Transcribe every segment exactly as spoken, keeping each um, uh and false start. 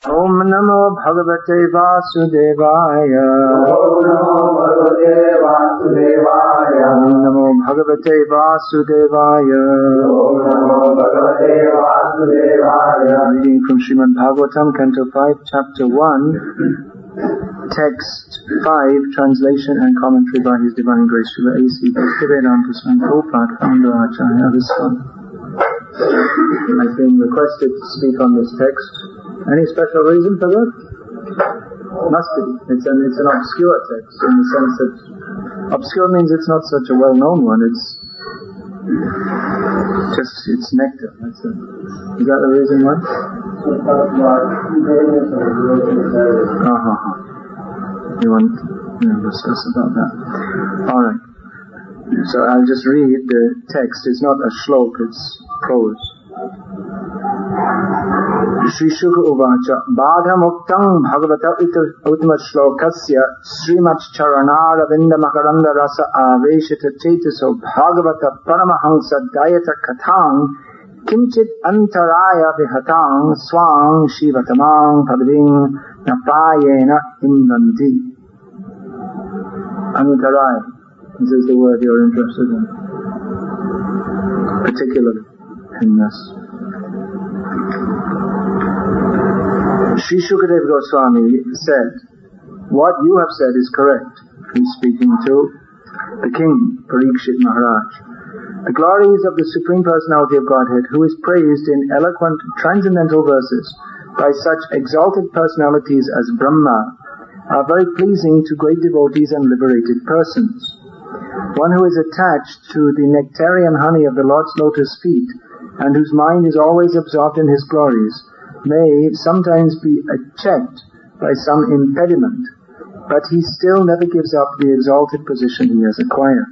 Om Namo Bhagavate Vasudevaya. Om Namo Bhagavate Vasudevaya. Om Namo Bhagavate Vasudevaya. Reading from Srimad Bhagavatam, Canto five, Chapter one, Text five, Translation and Commentary by His Divine Grace Srila A C Bhaktivedanta Swami Prabhupada, Founder Acharya of ISKCON. I've been requested to speak on this text. Any special reason for that? Must be. It's an, it's an obscure text in the sense that obscure means it's not such a well-known one. It's just, it's nectar. That's it. Is that the reason why? Uh-huh. You want to discuss about that? Alright. So I'll just read the text. It's not a shlok, it's prose. Shri Shuka Uvacha Badha Muktam Bhagavata Uttama Shlokasya Srimat Charanara Vinda Makaranda Rasa Aveshita Chetaso Bhagavata Paramahansa Dayata Katang Kimchit Antaraya Vihatang Swang Shivatamang Pavading Napayena Indanti. Antaraya. This is the word you're interested in, particularly in this. Sri Shukadeva Goswami said, what you have said is correct. He's speaking to the king, Parikshit Maharaj. The glories of the Supreme Personality of Godhead, who is praised in eloquent, transcendental verses by such exalted personalities as Brahma, are very pleasing to great devotees and liberated persons. One who is attached to the nectarian honey of the Lord's lotus feet, and whose mind is always absorbed in His glories, may sometimes be checked by some impediment, but he still never gives up the exalted position he has acquired.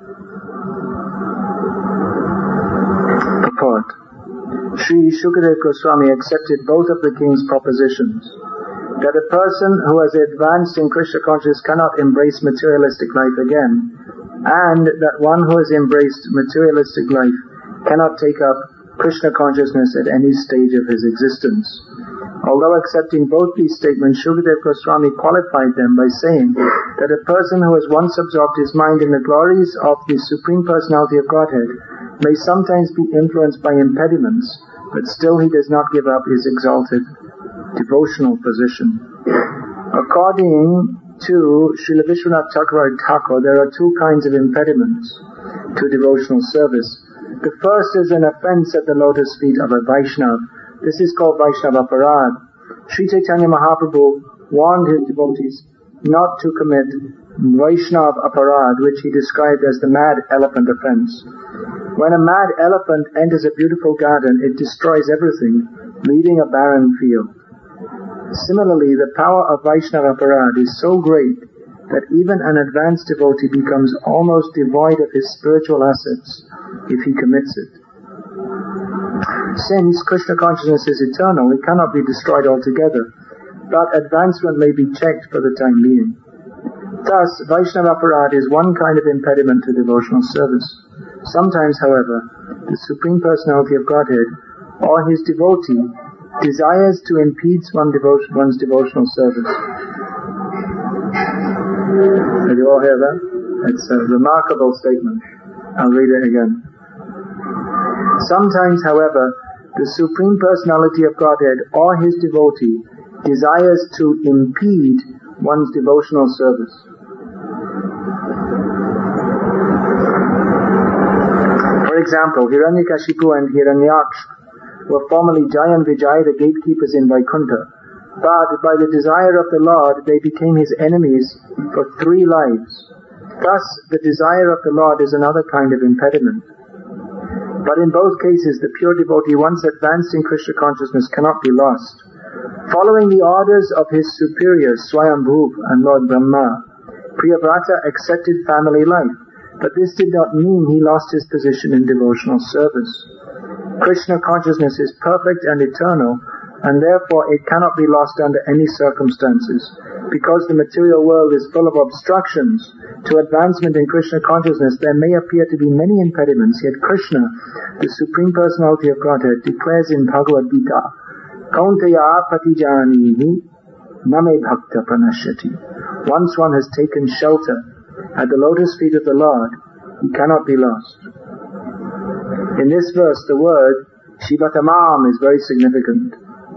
Purport. Sri Shukadeva Goswami accepted both of the king's propositions, that a person who has advanced in Krishna consciousness cannot embrace materialistic life again, and that one who has embraced materialistic life cannot take up Krishna consciousness at any stage of his existence. Although accepting both these statements, Shukadeva Goswami qualified them by saying that a person who has once absorbed his mind in the glories of the Supreme Personality of Godhead may sometimes be influenced by impediments, but still he does not give up his exalted devotional position. According to Srila Vishwanath Chakravarti Thakur, there are two kinds of impediments to devotional service. The first is an offense at the lotus feet of a Vaishnava. This is called Vaishnava Aparad. Sri Chaitanya Mahaprabhu warned his devotees not to commit Vaishnava Aparad, which he described as the mad elephant offense. When a mad elephant enters a beautiful garden, it destroys everything, leaving a barren field. Similarly, the power of Vaishnava Aparad is so great that even an advanced devotee becomes almost devoid of his spiritual assets if he commits it. Since Krishna consciousness is eternal, it cannot be destroyed altogether, but advancement may be checked for the time being. Thus, Vaishnava Aparad is one kind of impediment to devotional service. Sometimes, however, the Supreme Personality of Godhead or his devotee desires to impede one devotion, one's devotional service. Did you all hear that? It's a remarkable statement. I'll read it again. Sometimes, however, the Supreme Personality of Godhead or his devotee desires to impede one's devotional service. For example, Hiranyakashipu and Hiranyaksha were formerly Jaya and Vijaya, the gatekeepers in Vaikuntha. But by the desire of the Lord, they became his enemies for three lives. Thus, the desire of the Lord is another kind of impediment. But in both cases, the pure devotee, once advanced in Krishna consciousness, cannot be lost. Following the orders of his superiors, Swayambhu and Lord Brahma, Priyavrata accepted family life, but this did not mean he lost his position in devotional service. Krishna consciousness is perfect and eternal, and therefore it cannot be lost under any circumstances. Because the material world is full of obstructions to advancement in Krishna consciousness, there may appear to be many impediments, yet Krishna, the Supreme Personality of Godhead, declares in Bhagavad Gita Kauntaya patijanihi name bhakta pranashyati. Once one has taken shelter at the lotus feet of the Lord, he cannot be lost. In this verse, the word Shivatamam is very significant.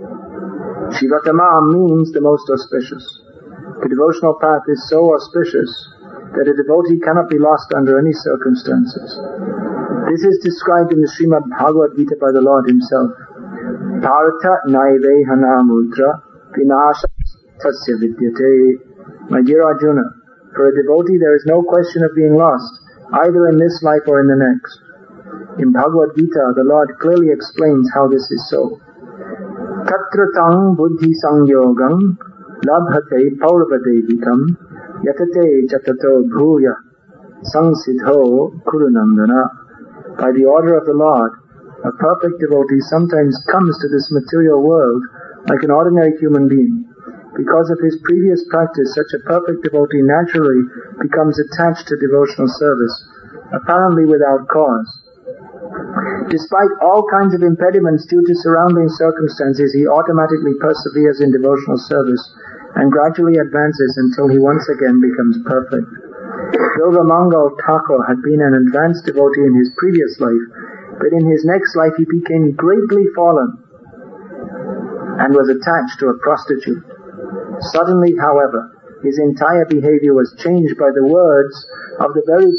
Shivatamam means the most auspicious. The devotional path is so auspicious that a devotee cannot be lost under any circumstances. This is described in the Srimad Bhagavad Gita by the Lord himself. Partha naive hanamudra vinasha tasya vidyate. My dear Arjuna, for a devotee there is no question of being lost, either in this life or in the next. In Bhagavad Gita, the Lord clearly explains how this is so. Tatra tang buddhi sangyogam labhate paurvadevikam yatate chatato bhuya sangsidho kurunandana. By the order of the Lord, a perfect devotee sometimes comes to this material world like an ordinary human being. Because of his previous practice, such a perfect devotee naturally becomes attached to devotional service, apparently without cause. Despite all kinds of impediments due to surrounding circumstances, he automatically perseveres in devotional service and gradually advances until he once again becomes perfect. Bilvamangal Thakur had been an advanced devotee in his previous life, but in his next life he became greatly fallen and was attached to a prostitute. Suddenly, however, his entire behavior was changed by the words of the very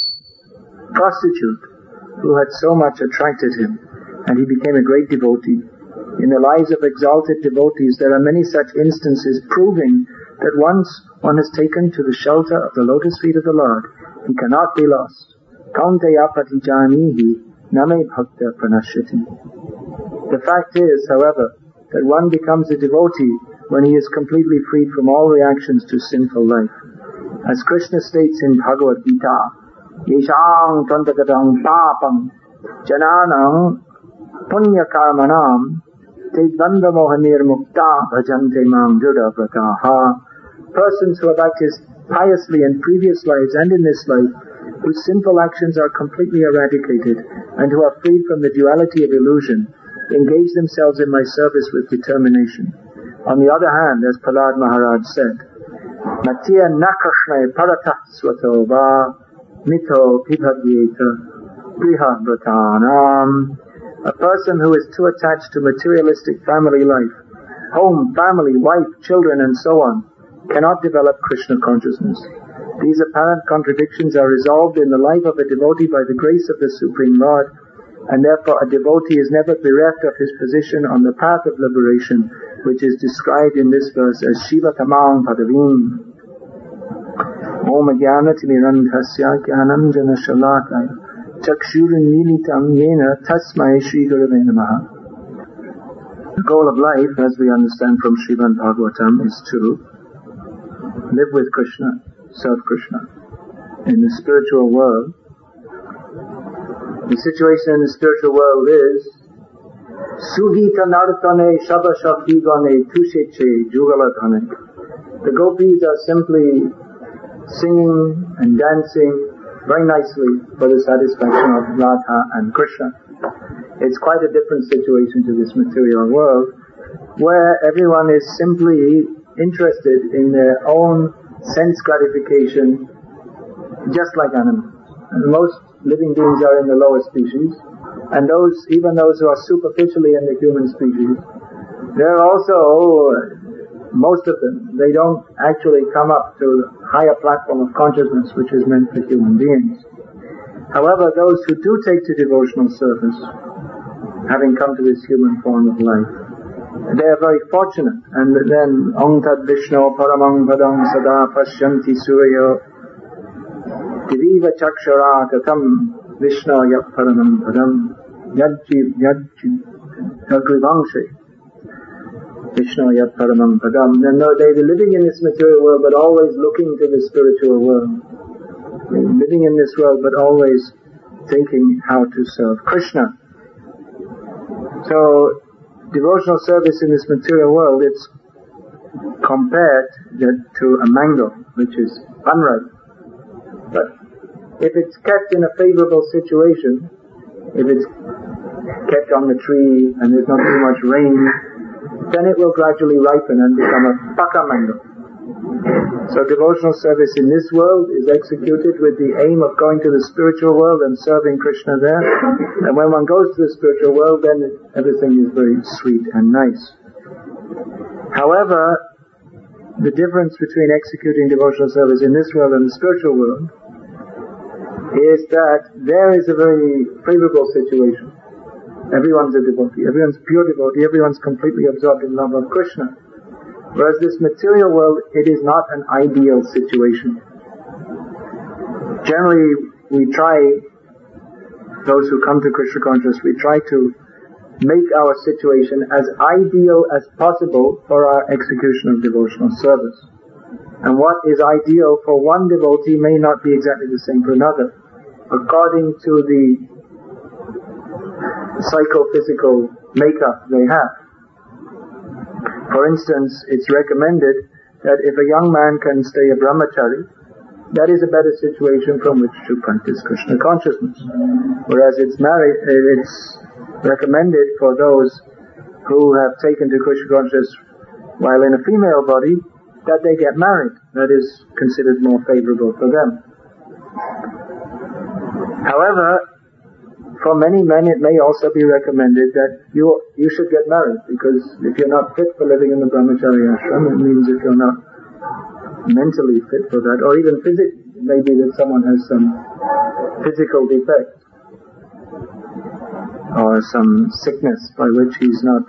prostitute who had so much attracted him, and he became a great devotee. In the lives of exalted devotees, there are many such instances proving that once one has taken to the shelter of the lotus feet of the Lord, he cannot be lost. Kauntaya patijanihi name bhakta pranashyati. The fact is, however, that one becomes a devotee when he is completely freed from all reactions to sinful life. As Krishna states in Bhagavad Gita, Yeshang tantakatam papam jananam punya karmanam tedvanda mohanir mukta bhajante mam juda vrataha. Persons who have acted piously in previous lives and in this life, whose sinful actions are completely eradicated and who are freed from the duality of illusion, engage themselves in my service with determination. On the other hand, as Prahlad Maharaj said, Natya nakashne paratah swato va mito pibhagyeta prihabhatanam. A person who is too attached to materialistic family life, home, family, wife, children, and so on, cannot develop Krishna consciousness. These apparent contradictions are resolved in the life of a devotee by the grace of the Supreme Lord, and therefore a devotee is never bereft of his position on the path of liberation, which is described in this verse as Shiva Tamam Padavim. Om Jnanatimirandhasya Jnananjana Shalakaya Chakshurin Militam Yena Tasmai Shri Gurave Namaha. The goal of life, as we understand from Srimad Bhagavatam, is to live with Krishna, serve Krishna. In the spiritual world, the situation in the spiritual world is Sugita Nartane Shabha Shabdigane Tusheche Jugaladhane. The gopis are simply singing and dancing very nicely for the satisfaction of Radha and Krishna. It's quite a different situation to this material world, where everyone is simply interested in their own sense gratification, just like animals. And most living beings are in the lower species, and those, even those who are superficially in the human species, they're also, most of them, they don't actually come up to the higher platform of consciousness which is meant for human beings. However, those who do take to devotional service, having come to this human form of life, they are very fortunate. And then, Om Tad Vishnu Paramang Padam Sada Pashyanti Suryo Diviva Chakshara Tatam Vishnu Yap Paramang Padam Yadji Yadji Yadrivangshe Vishnu Yap Paramang Padam. Then they are living in this material world but always looking to the spiritual world. Living in this world but always thinking how to serve Krishna. So, devotional service in this material world, it's compared to a mango, which is unripe. But if it's kept in a favorable situation, if it's kept on the tree and there's not too much rain, then it will gradually ripen and become a pakamando. So devotional service in this world is executed with the aim of going to the spiritual world and serving Krishna there. And when one goes to the spiritual world, then everything is very sweet and nice. However, the difference between executing devotional service in this world and the spiritual world is that there is a very favorable situation. Everyone's a devotee, everyone's pure devotee, everyone's completely absorbed in love of Krishna. Whereas this material world, it is not an ideal situation. Generally, we try, those who come to Krishna consciousness, we try to make our situation as ideal as possible for our execution of devotional service. And what is ideal for one devotee may not be exactly the same for another, according to the psychophysical makeup they have. For instance, it's recommended that if a young man can stay a brahmachari, that is a better situation from which to practice Krishna consciousness. Whereas it's married, it's recommended for those who have taken to Krishna consciousness while in a female body, that they get married. That is considered more favorable for them. However, for many men it may also be recommended that you you should get married, because if you're not fit for living in the brahmachari ashram, it means if you're not mentally fit for that, or even physically, it may be that someone has some physical defect or some sickness by which he's not,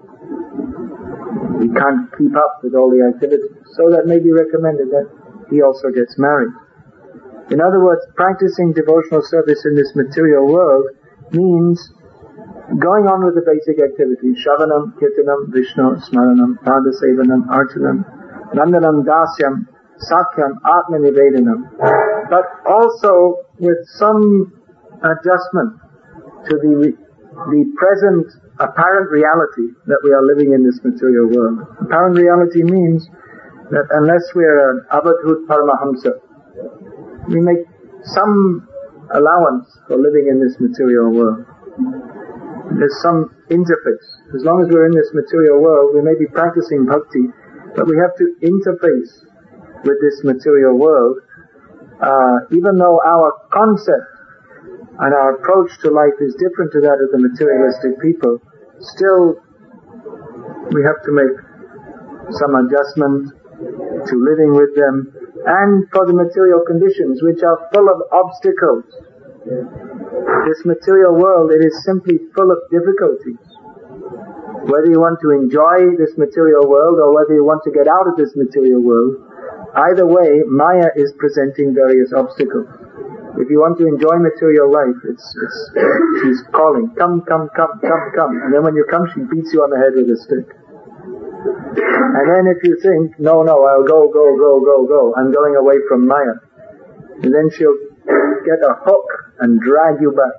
he can't keep up with all the activities. So that may be recommended that he also gets married. In other words, practicing devotional service in this material world means going on with the basic activities: Shravanam, Kirtanam, Vishnu, Smaranam, Padasevanam, Archanam, Nandanam, Dasyam, Sakyam, Atma Nivedanam, but also with some adjustment to the the present apparent reality that we are living in this material world. Apparent reality means that unless we are an Avadhut Paramahamsa, we make some allowance for living in this material world. There's some interface. As long as we're in this material world, we may be practicing bhakti, but we have to interface with this material world. Uh, even though our concept and our approach to life is different to that of the materialistic people, still we have to make some adjustment to living with them, and for the material conditions which are full of obstacles. This material world, it is simply full of difficulties. Whether you want to enjoy this material world or whether you want to get out of this material world, either way, Maya is presenting various obstacles. If you want to enjoy material life, it's, it's she's calling, come, come, come, come, come. And then when you come, she beats you on the head with a stick. And then if you think, no, no, I'll go, go, go, go, go, I'm going away from Maya, and then she'll get a hook and drag you back.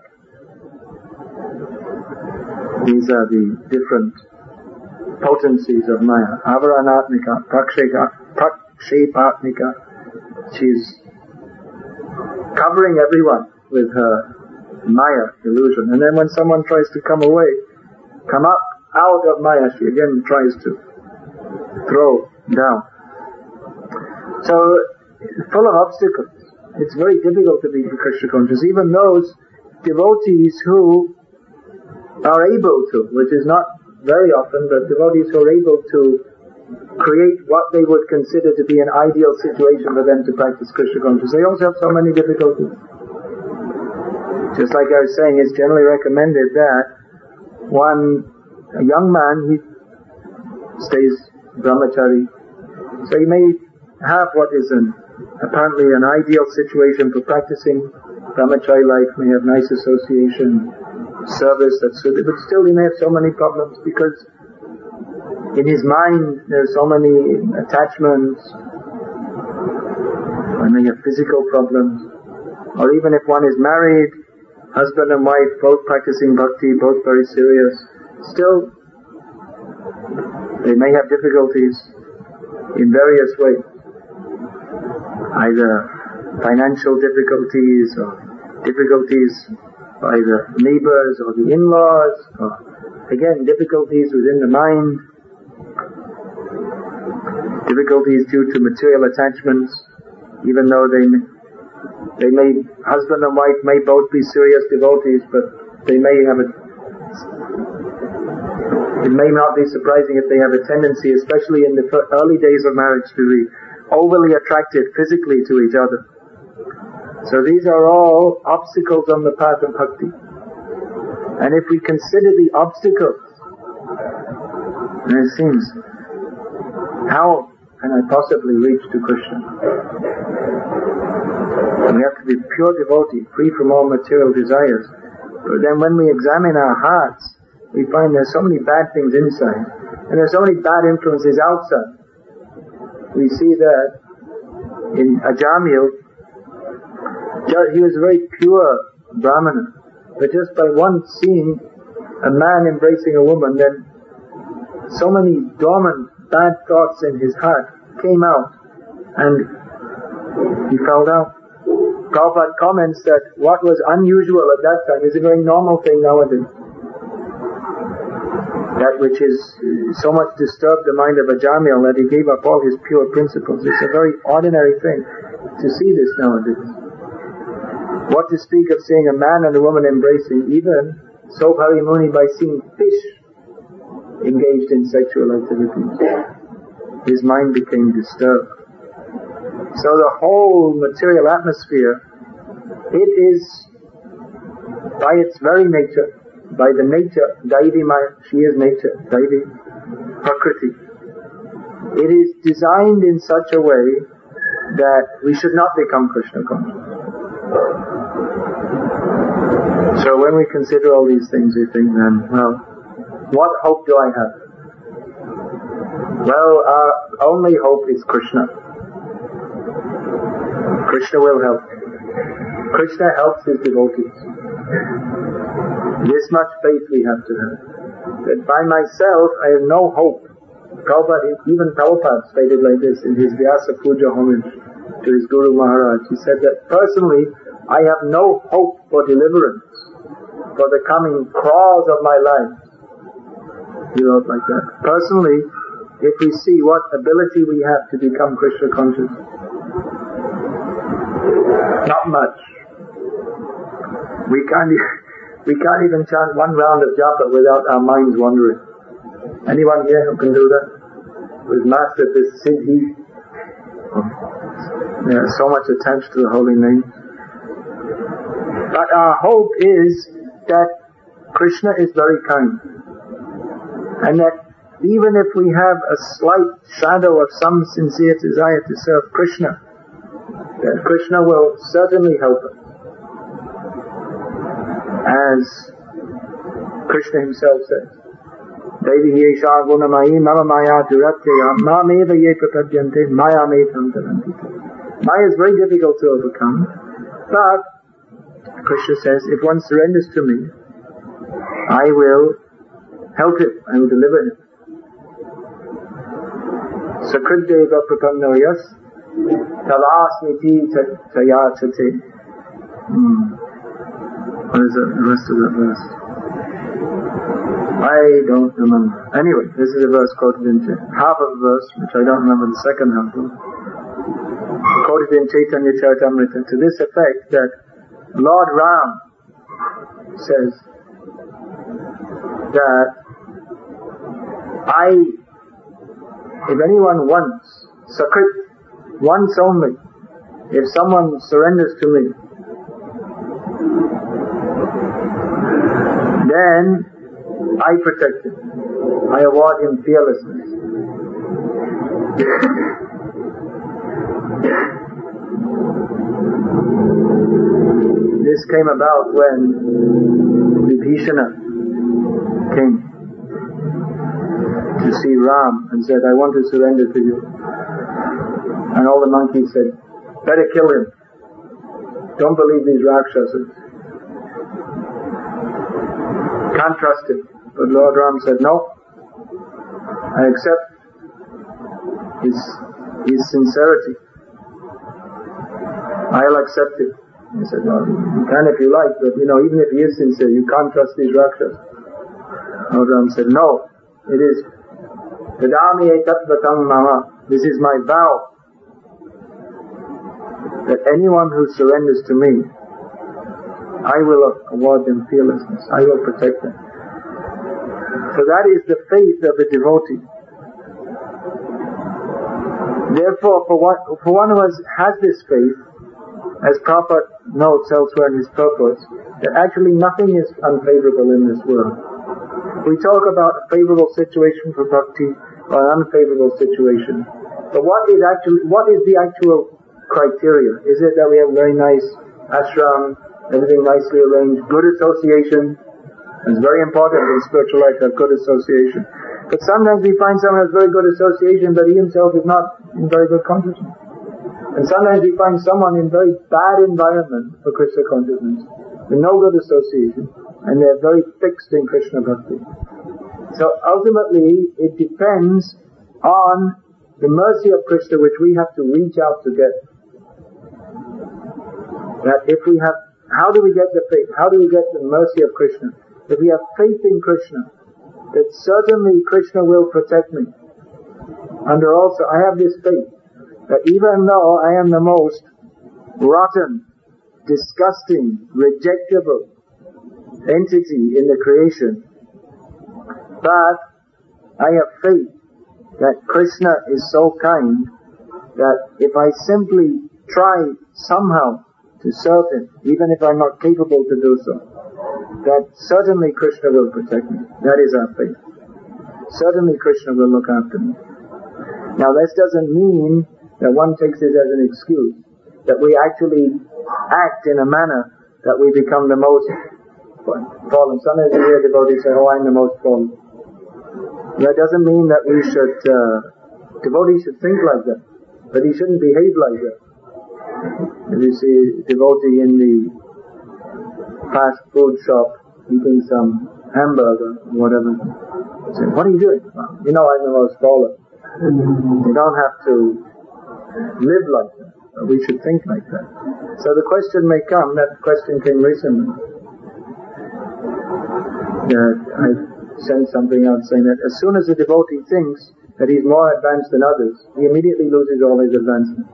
These are the different potencies of Maya. Avaranatmika, prakshepatmika. She's covering everyone with her Maya illusion. And then when someone tries to come away, come up out of Maya, she again tries to throw down. So, full of obstacles. It's very difficult to be Krishna conscious. Even those devotees who are able to, which is not very often, but devotees who are able to create what they would consider to be an ideal situation for them to practice Krishna consciousness, they also have so many difficulties. Just like I was saying, it's generally recommended that one, a young man, he stays brahmachari, so he may have what is an apparently an ideal situation for practicing brahmachari life, may have nice association, service that's suited, but still he may have so many problems because in his mind there are so many attachments, or may have physical problems, or even if one is married, husband and wife, both practicing bhakti, both very serious, still they may have difficulties in various ways. Either financial difficulties or difficulties by the neighbors or the in-laws, or again difficulties within the mind, difficulties due to material attachments, even though they may, they may, husband and wife may both be serious devotees, but they may have a, it may not be surprising if they have a tendency, especially in the early days of marriage, to be overly attracted physically to each other. So these are all obstacles on the path of bhakti. And if we consider the obstacles, and it seems, how can I possibly reach to Krishna? We have to be pure devotee, free from all material desires. But then when we examine our hearts, we find there's so many bad things inside, and there's so many bad influences outside. We see that in Ajamil, he was a very pure Brahmana, but just by one seeing a man embracing a woman, then so many dormant bad thoughts in his heart came out, and he fell down. Prabhupada comments that what was unusual at that time is a very normal thing nowadays. That which is so much disturbed the mind of Ajamil that he gave up all his pure principles. It's a very ordinary thing to see this nowadays. What to speak of seeing a man and a woman embracing, even Sobhari Muni by seeing fish engaged in sexual activities. His mind became disturbed. So the whole material atmosphere, it is, by its very nature, by the nature, Daivi Maya, she is nature, Daivi, Prakriti. It is designed in such a way that we should not become Krishna conscious. So when we consider all these things, we think then, well, what hope do I have? Well, our only hope is Krishna. Krishna will help. Krishna helps his devotees. This much faith we have to have. That by myself, I have no hope. Prabhupada, even Prabhupada stated like this in his Vyasa Puja homage to his Guru Maharaj. He said that personally, I have no hope for deliverance for the coming cause of my life. He wrote like that. Personally, if we see what ability we have to become Krishna conscious, not much. We can't, we can't even chant one round of japa without our minds wandering. Anyone here who can do that? Who's mastered this siddhi? They are so much attached to the holy name. But our hope is that Krishna is very kind. And that even if we have a slight shadow of some sincere desire to serve Krishna, that Krishna will certainly help us. As Krishna himself says, Devi yesha gunamayi mama maya duratya mameva ye prapadyante maya metam taranti. Maya is very difficult to overcome, but Krishna says, if one surrenders to me, I will help him, I will deliver him. Sakriddeva prapannoyas talasmiti tayachate. Hmm. What is the rest of that verse? I don't remember. Anyway, this is a verse quoted in half of a verse, which I don't remember the second half of. Quoted in Chaitanya Charitamrita to this effect that Lord Ram says that I, if anyone wants, Sakrit, once only, if someone surrenders to me, then I protect him. I award him fearlessness. This came about when Vibhishana came to see Ram and said, I want to surrender to you. And all the monkeys said, better kill him. Don't believe these Rakshasas. Can't trust him. But Lord Ram said, no, I accept his, his sincerity. I'll accept it. He said, no, you can if you like, but you know, even if he is sincere, you can't trust these Rakshas. Lord Ram said, no, it is Dadami etat vatam mama. This is my vow, that anyone who surrenders to me, I will award them fearlessness. I will protect them. So that is the faith of a devotee. Therefore, for one, for one who has, has this faith, as Prabhupada notes elsewhere in his purpose, that actually nothing is unfavorable in this world. We talk about a favorable situation for bhakti or an unfavorable situation. But what is actually, what is the actual criteria? Is it that we have very nice ashram, everything nicely arranged, good association? It's very important in spiritual life to have good association. But sometimes we find someone has very good association, but he himself is not in very good consciousness. And sometimes we find someone in very bad environment for Krishna consciousness, with no good association, and they're very fixed in Krishna bhakti. So ultimately, it depends on the mercy of Krishna which we have to reach out to get. That if we have, how do we get the faith? How do we get the mercy of Krishna? If we have faith in Krishna, that certainly Krishna will protect me. Under also, I have this faith that even though I am the most rotten, disgusting, rejectable entity in the creation, but I have faith that Krishna is so kind that if I simply try somehow to serve him, even if I'm not capable to do so, that certainly Krishna will protect me. That is our faith. Certainly Krishna will look after me. Now this doesn't mean that one takes this as an excuse, that we actually act in a manner that we become the most fallen. Sometimes you hear devotees say, oh, I'm the most fallen. That doesn't mean that we should, uh, devotees should think like that, but he shouldn't behave like that. If you see a devotee in the fast food shop eating some hamburger or whatever, say, what are you doing? Well, you know I'm the most fallen. You don't have to live like that. We should think like that. So the question may come, that question came recently, that I sent something out saying that as soon as a devotee thinks that he's more advanced than others, he immediately loses all his advancement.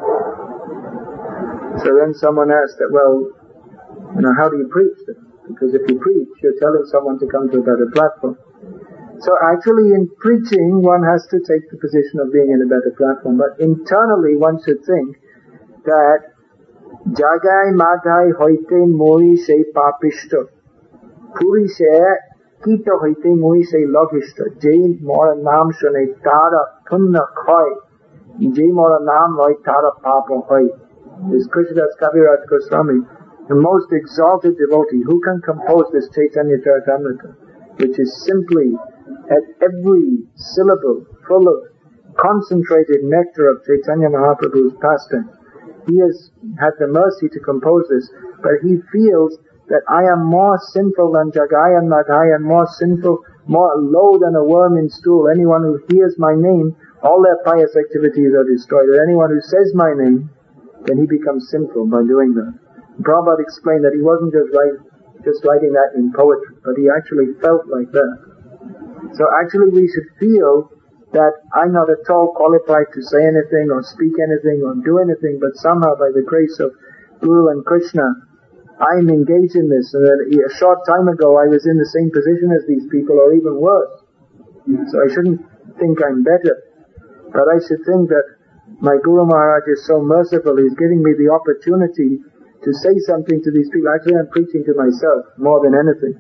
So then someone asked that, well, you know, how do you preach then? Because if you preach, you're telling someone to come to a better platform. So actually in preaching, one has to take the position of being in a better platform. But internally, one should think that Jagai Madhai Hoite Moi Se Papishta Purishe Kita Hoite Moi Se Logishta Jai Mora Nam Shune Tara Tunna Khoi Jai Mora Nam Loi Tara Papa Hoi. This Krishnadas Kaviraj Goswami, the most exalted devotee, who can compose this Chaitanya Charitamrita, which is simply at every syllable full of concentrated nectar of Chaitanya Mahaprabhu's pastime. He has had the mercy to compose this, but he feels that I am more sinful than Jagai and Madhai, and more sinful, more low than a worm in stool. Anyone who hears my name, all their pious activities are destroyed. And anyone who says my name, then he becomes sinful by doing that. Prabhupada explained that he wasn't just, write, just writing that in poetry, but he actually felt like that. So actually we should feel that I'm not at all qualified to say anything or speak anything or do anything, but somehow by the grace of Guru and Krishna, I'm engaged in this. And that a short time ago I was in the same position as these people, or even worse. So I shouldn't think I'm better, but I should think that my Guru Maharaj is so merciful, he's giving me the opportunity to say something to these people. Actually, I'm preaching to myself more than anything.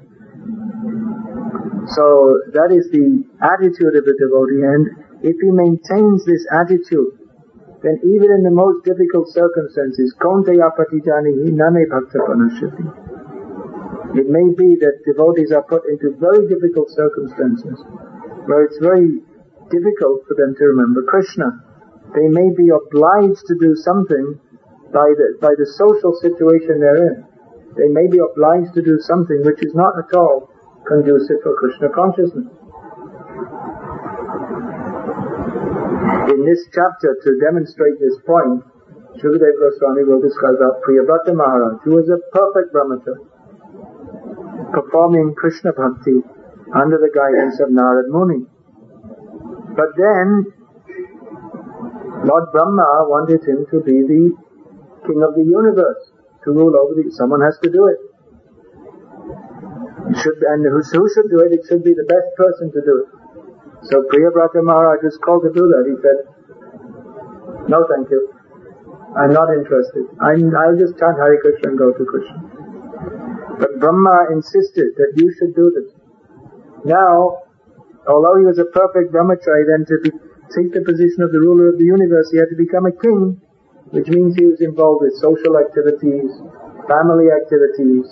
So that is the attitude of the devotee, and if he maintains this attitude, then even in the most difficult circumstances, Kaunteya patijanihi nane bhakta panashyati. It may be that devotees are put into very difficult circumstances, where it's very difficult for them to remember Krishna. They may be obliged to do something by the, by the social situation they're in. They may be obliged to do something which is not at all conducive for Krishna consciousness. In this chapter, to demonstrate this point, Shukadeva Goswami will describe about Priyavrata Maharaj, who was a perfect Brahmata, performing Krishna Bhakti under the guidance of Narad Muni. But then, Lord Brahma wanted him to be the king of the universe, to rule over the... Someone has to do it. It should, and who, who should do it? It should be the best person to do it. So Priyavrata Maharaj was called to do that. He said, no thank you. I'm not interested. I'm, I'll just chant Hare Krishna and go to Krishna. But Brahma insisted that you should do this. Now, although he was a perfect brahmachari, then to be, take the position of the ruler of the universe, he had to become a king, which means he was involved with social activities, family activities,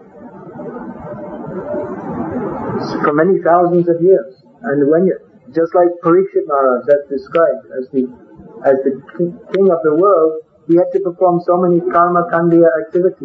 for many thousands of years. And when you, just like Parikshit Maharaj, that's described as the as the king of the world, he had to perform so many karma kandiya activities.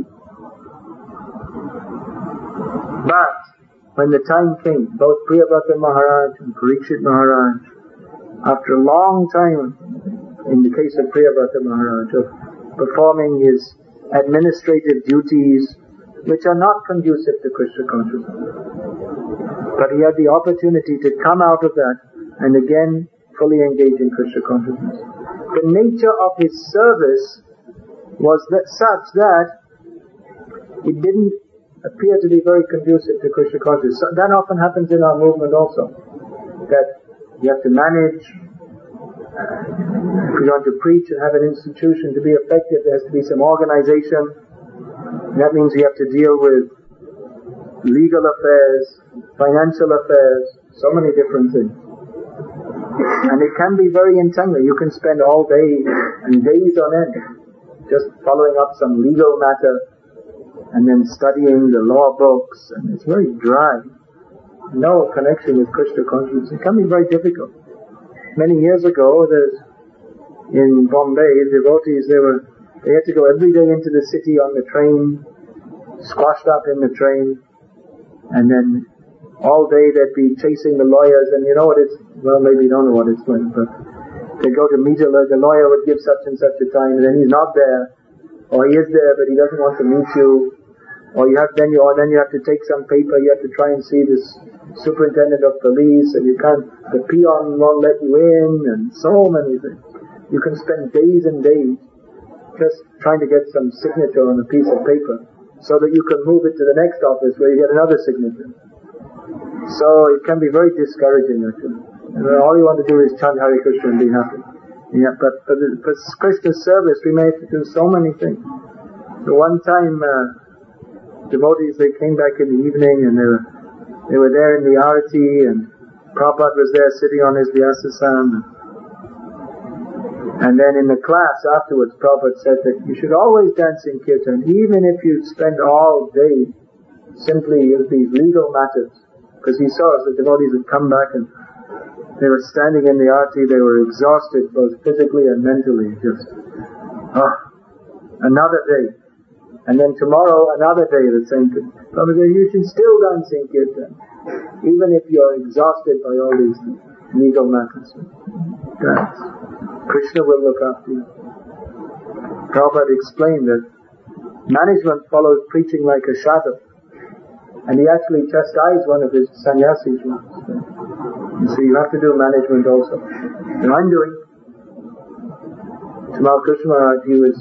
But when the time came, both Priyavrata Maharaj and Parikshit Maharaj, after a long time, in the case of Priyavrata Maharaj, of performing his administrative duties, which are not conducive to Krishna consciousness. But he had the opportunity to come out of that and again fully engage in Krishna consciousness. The nature of his service was that such that it didn't appear to be very conducive to Krishna consciousness. So that often happens in our movement also. That you have to manage, uh, if you want to preach and have an institution to be effective, there has to be some organization. That means you have to deal with legal affairs, financial affairs, so many different things. And it can be very entangling. You can spend all day and days on end just following up some legal matter and then studying the law books, and it's very dry. No connection with Krishna consciousness. It can be very difficult. Many years ago, there's in Bombay, devotees, they were they had to go every day into the city on the train, squashed up in the train, and then all day they'd be chasing the lawyers, and you know what it's, well maybe you don't know what it's like, but they go to meet a lawyer, the lawyer would give such and such a time, and then he's not there, or he is there but he doesn't want to meet you, or you have then you or then you have to take some paper, you have to try and see this superintendent of police, and you can't, the peon won't let you in, and so many things. You can spend days and days just trying to get some signature on a piece of paper, so that you can move it to the next office where you get another signature. So it can be very discouraging actually. And all you want to do is chant Hare Krishna and be happy. Yeah, but for, the, for Krishna's service we may have to do so many things. So one time uh, devotees, they came back in the evening and they were, they were there in the arati, and Prabhupada was there sitting on his Vyasasana. And then in the class afterwards, Prabhupada said that you should always dance in kirtan, even if you spend all day simply with these legal matters. Because he saw as the devotees had come back and they were standing in the arati, they were exhausted both physically and mentally. Just, oh, another day. And then tomorrow, another day, the same thing. Prabhupada said, you should still dance in kirtan, even if you're exhausted by all these legal matters. Dance. Krishna will look after you. Prabhupada explained that management follows preaching like a sadhak, and he actually chastised one of his sannyasis once. And so you have to do management also. And I'm doing. Tamal Krishna Maharaj, he was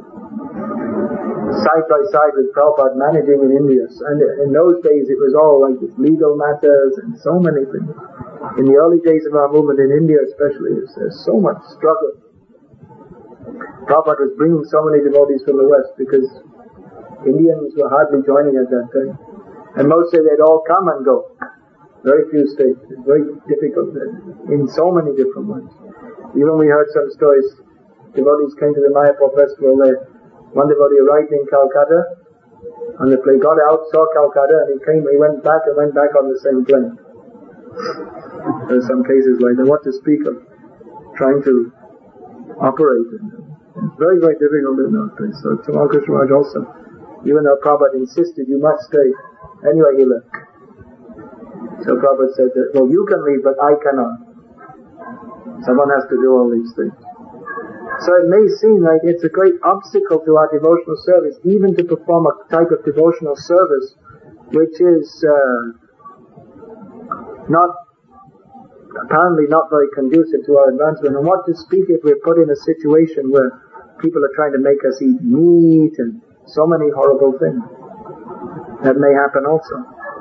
side by side with Prabhupada managing in India. And in those days it was all like legal matters and so many things. In the early days of our movement in India especially, there's so much struggle. Prabhupada was bringing so many devotees from the West because Indians were hardly joining at that time. And mostly they'd all come and go. Very few stayed. It's very difficult in so many different ways. Even we heard some stories, devotees came to the Mayapur festival there. One devotee arrived in Calcutta on the plane, got out, saw Calcutta, and he came, he went back and went back on the same plane. There's some cases like that. What to speak of trying to operate in them. It's very, very difficult in those days. So Tamal Krishna Maharaj also, even though Prabhupada insisted you must stay, anyway he left. So Prabhupada said that, well you can leave but I cannot. Someone has to do all these things. So it may seem like it's a great obstacle to our devotional service, even to perform a type of devotional service which is uh, not apparently not very conducive to our advancement. And what to speak if we're put in a situation where people are trying to make us eat meat and so many horrible things. That may happen also.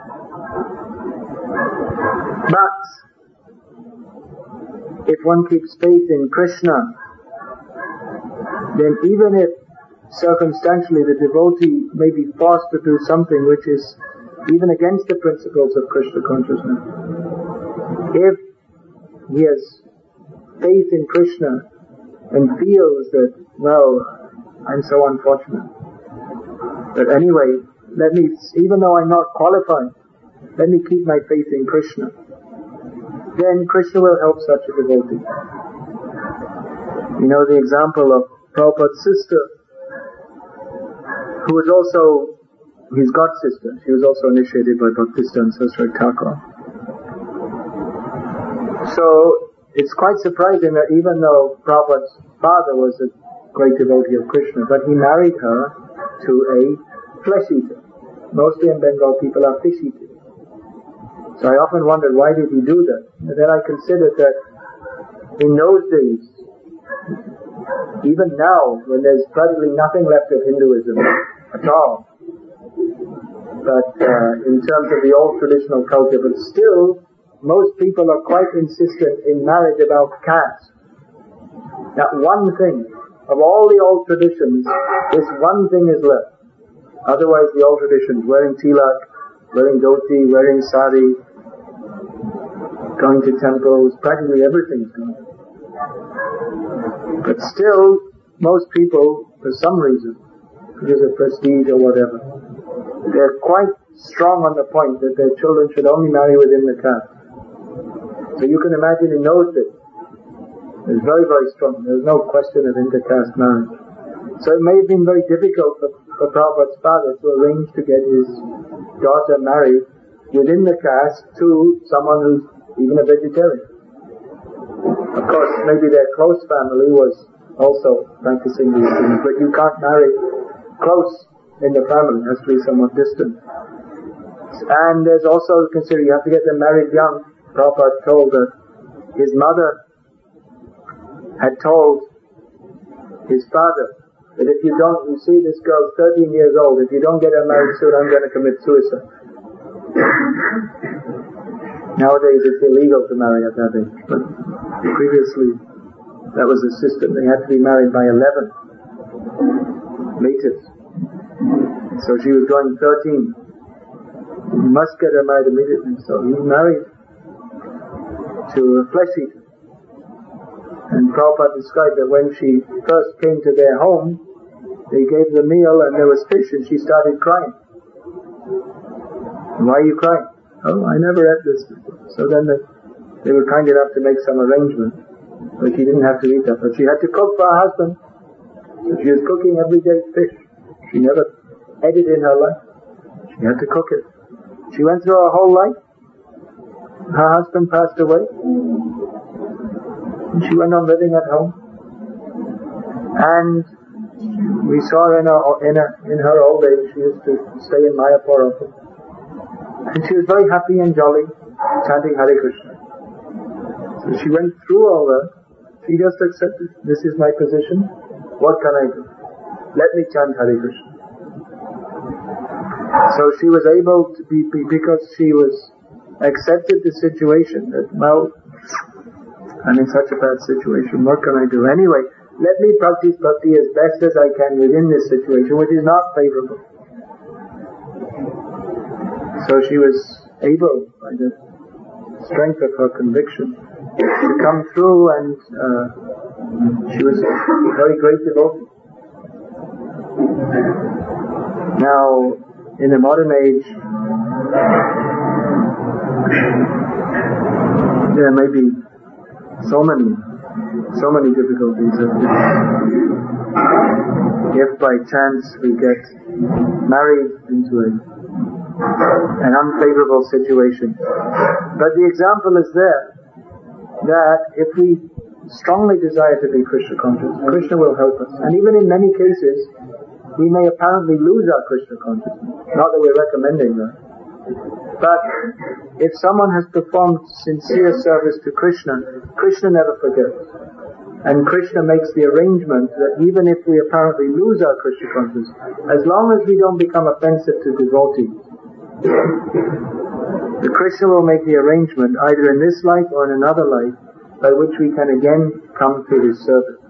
But if one keeps faith in Krishna, then even if circumstantially the devotee may be forced to do something which is even against the principles of Krishna consciousness, if he has faith in Krishna and feels that, well, I'm so unfortunate, but anyway, let me, even though I'm not qualified, let me keep my faith in Krishna, then Krishna will help such a devotee. You know the example of Prabhupada's sister, who was also his god sister. She was also initiated by Bhaktisiddhanta and Saraswati Thakur. So it's quite surprising that even though Prabhupada's father was a great devotee of Krishna, but he married her to a flesh eater. Mostly in Bengal people are fish eaters. So I often wondered, why did he do that? And then I considered that in those days, even now, when there's practically nothing left of Hinduism at all, but uh, in terms of the old traditional culture, but still, most people are quite insistent in marriage about caste. Not one thing, of all the old traditions, this one thing is left. Otherwise, the old traditions, wearing tilak, wearing dhoti, wearing sari, going to temples, practically everything's gone. But still, most people, for some reason, because of prestige or whatever, they're quite strong on the point that their children should only marry within the caste. So you can imagine in those days, it's very, very strong. There's no question of inter-caste marriage. So it may have been very difficult for, for Prabhupada's father to arrange to get his daughter married within the caste to someone who's even a vegetarian. Of course, maybe their close family was also practicing these things, but you can't marry close in the family. It has to be somewhat distant. And there's also, consider, you have to get them married young. Prabhupada told that his mother had told his father that if you don't, you see this girl's thirteen years old, if you don't get her married soon, I'm going to commit suicide. Nowadays it's illegal to marry at that age, but previously that was the system. They had to be married by eleven, latest. So she was going thirteen. You must get her married immediately. So he married to a flesh eater. And Prabhupada described that when she first came to their home, they gave the meal and there was fish and she started crying. Why are you crying? Oh, I never ate this before. So then they, they were kind enough to make some arrangement. But she didn't have to eat that. But she had to cook for her husband. So she was cooking every day fish. She never ate it in her life. She had to cook it. She went through her whole life. Her husband passed away. And she went on living at home. And we saw her in her, in her, in her old age. She used to stay in Mayapur often. And she was very happy and jolly, chanting Hare Krishna. So she went through all that. She just accepted, this is my position. What can I do? Let me chant Hare Krishna. So she was able to be, be because she was accepted the situation that, well, I'm in such a bad situation, what can I do? Anyway, let me practice bhakti as best as I can within this situation, which is not favorable. So she was able, by the strength of her conviction, to come through, and uh, she was a very great devotee. Now, in the modern age, there may be so many, so many difficulties. If by chance we get married into a, an unfavorable situation. But the example is there that if we strongly desire to be Krishna conscious, Krishna will help us. And even in many cases, we may apparently lose our Krishna consciousness. Not that we're recommending that. But if someone has performed sincere service to Krishna, Krishna never forgets. And Krishna makes the arrangement that even if we apparently lose our Krishna consciousness, as long as we don't become offensive to devotees, the Krishna will make the arrangement either in this life or in another life by which we can again come to his service.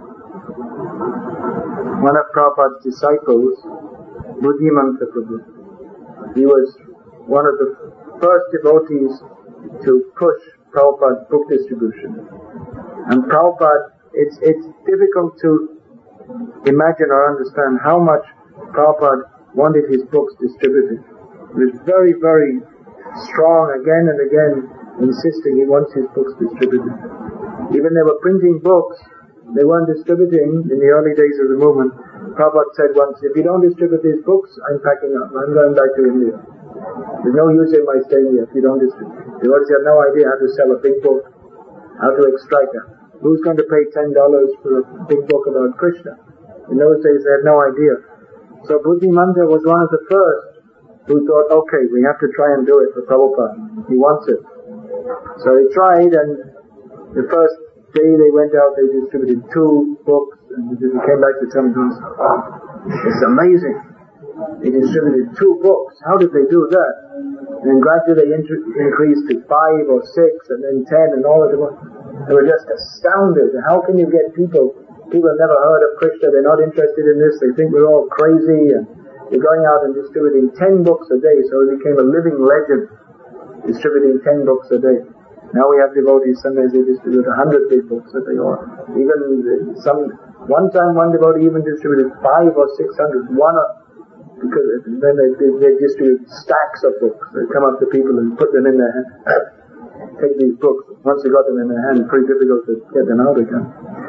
One of Prabhupada's disciples, Buddhimanta Prabhu, he was one of the first devotees to push Prabhupada's book distribution. And Prabhupada, it's, it's difficult to imagine or understand how much Prabhupada wanted his books distributed. He was very, very strong again and again, insisting he wants his books distributed. Even they were printing books, they weren't distributing in the early days of the movement. Prabhupada said once, if you don't distribute these books, I'm packing up, I'm going back to India. There's no use in my staying here if you don't distribute. The audience have no idea how to sell a big book, how to extract it. Who's going to pay ten dollars for a big book about Krishna? In those days they had no idea. So Buddhimanta was one of the first who thought, okay, we have to try and do it for Prabhupada. He wants it. So he tried, and the first day they went out, they distributed two books, and they came back to tell me, it's amazing. They distributed two books. How did they do that? And then gradually they int- increased to five or six, and then ten, and all of them. They were just astounded. How can you get people, people have never heard of Krishna, they're not interested in this, they think we're all crazy, and they're going out and distributing ten books a day, so it became a living legend, distributing ten books a day. Now we have devotees, sometimes they distribute a hundred big books a day, or even some, one time one devotee even distributed five or six hundred, one, because then they, they, they distribute stacks of books. They come up to people and put them in their hand. Take these books. Once they got them in their hand, pretty difficult to get them out again.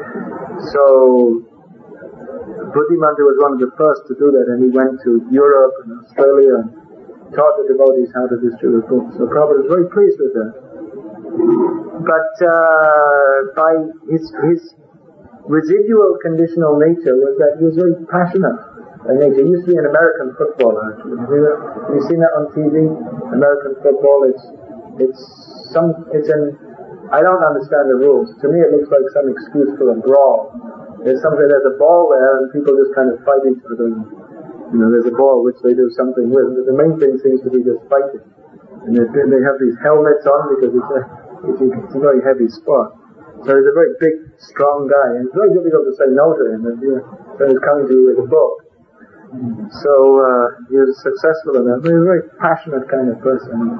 So, Buddhimanta was one of the first to do that, and he went to Europe and Australia and taught the devotees how to distribute books. So Prabhupada was very pleased with that. But uh, by his, his residual conditional nature was that he was very passionate by nature. He used to be an American footballer, actually. Have you, have you seen that on T V? American football, it's It's some, it's an, I don't understand the rules. To me it looks like some excuse for a brawl. There's something, there's a ball there and people just kind of fight each other. You know, there's a ball which they do something with. But the main thing seems to be just fighting. And they, they have these helmets on because it's a, it's a, it's a very heavy sport. So he's a very big, strong guy. And it's very difficult to say no to him if you, when he's coming to you with a book. So, uh, he was successful in that. But he was a very passionate kind of person.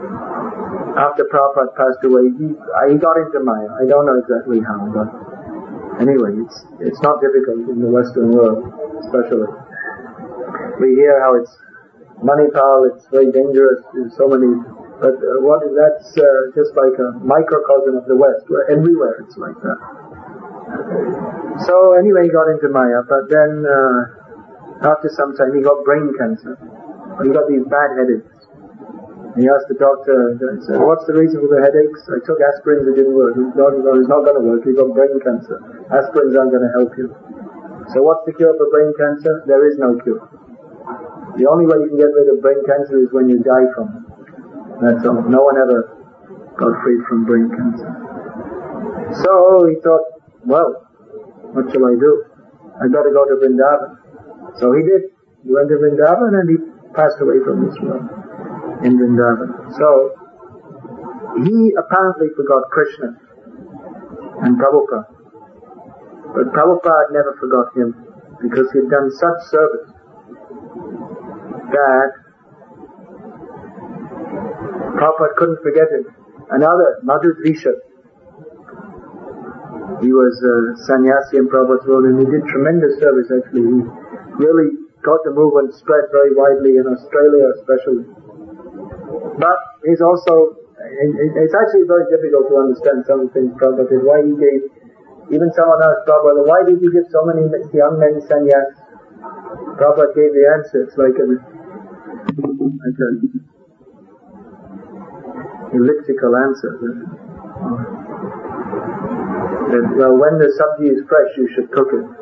After Prabhupada passed away, he, he got into Maya. I don't know exactly how, but anyway, it's it's not difficult in the Western world, especially. We hear how it's Manipal, it's very dangerous, there's so many, but uh, what is that's uh, just like a microcosm of the West, where everywhere it's like that. So anyway, he got into Maya, but then uh, after some time he got brain cancer. He got these bad headaches. He asked the doctor, and said, what's the reason for the headaches? I took aspirins, it didn't work. He said, no, it's not going to work. You've got brain cancer. Aspirins aren't going to help you. So what's the cure for brain cancer? There is no cure. The only way you can get rid of brain cancer is when you die from it. That's all. No one ever got free from brain cancer. So he thought, well, what shall I do? I better go to Vrindavan. So he did. He went to Vrindavan and he passed away from this world in Vrindavan. So, he apparently forgot Krishna and Prabhupada. But Prabhupada never forgot him because he had done such service that Prabhupada couldn't forget him. Another, Madhu Drisha. He was a sannyasi in Prabhupada's world and he did tremendous service actually. He really got the movement spread very widely in Australia especially. But he's also, it's actually very difficult to understand some of the things Prabhupada did. Why he gave, even someone asked Prabhupada, why did you give so many young men sannyas? Prabhupada gave the answer. It's like a, like a elliptical answer. That, well, when the sabji is fresh, you should cook it.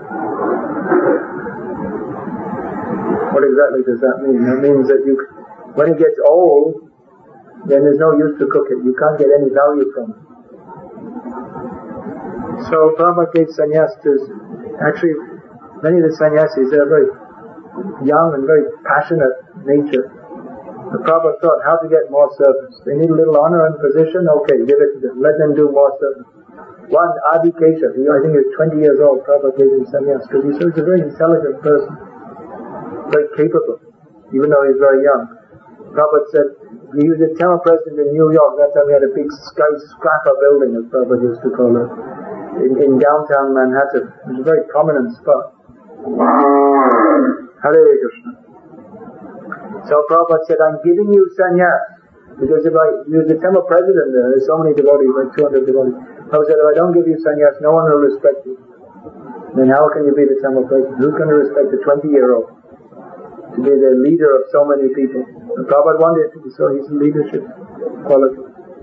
What exactly does that mean? That means that you when it gets old, then there's no use to cook it. You can't get any value from it. So Prabhupada gave sannyas to, actually, many of the sannyasis, they're very young and very passionate nature. The Prabhupada thought how to get more service. They need a little honor and position, okay, give it to them. Let them do more service. One, Adi Keshav, I think he was twenty years old, Prabhupada gave him sannyas, because he said he's a very intelligent person, very capable, even though he's very young. Prabhupada said, he was a temple president in New York. That time he had a big skyscraper building, as Prabhupada used to call it, in, in downtown Manhattan. It was a very prominent spot. Hare Krishna. So Prabhupada said, I'm giving you sannyas, because if I, he was the temple president there, there's so many devotees, like two hundred devotees. Prabhupada said, if I don't give you sannyas, no one will respect you. Then how can you be the temple president? Who's going to respect a twenty-year-old? To be the leader of so many people. And Prabhupada wanted to be so his leadership quality.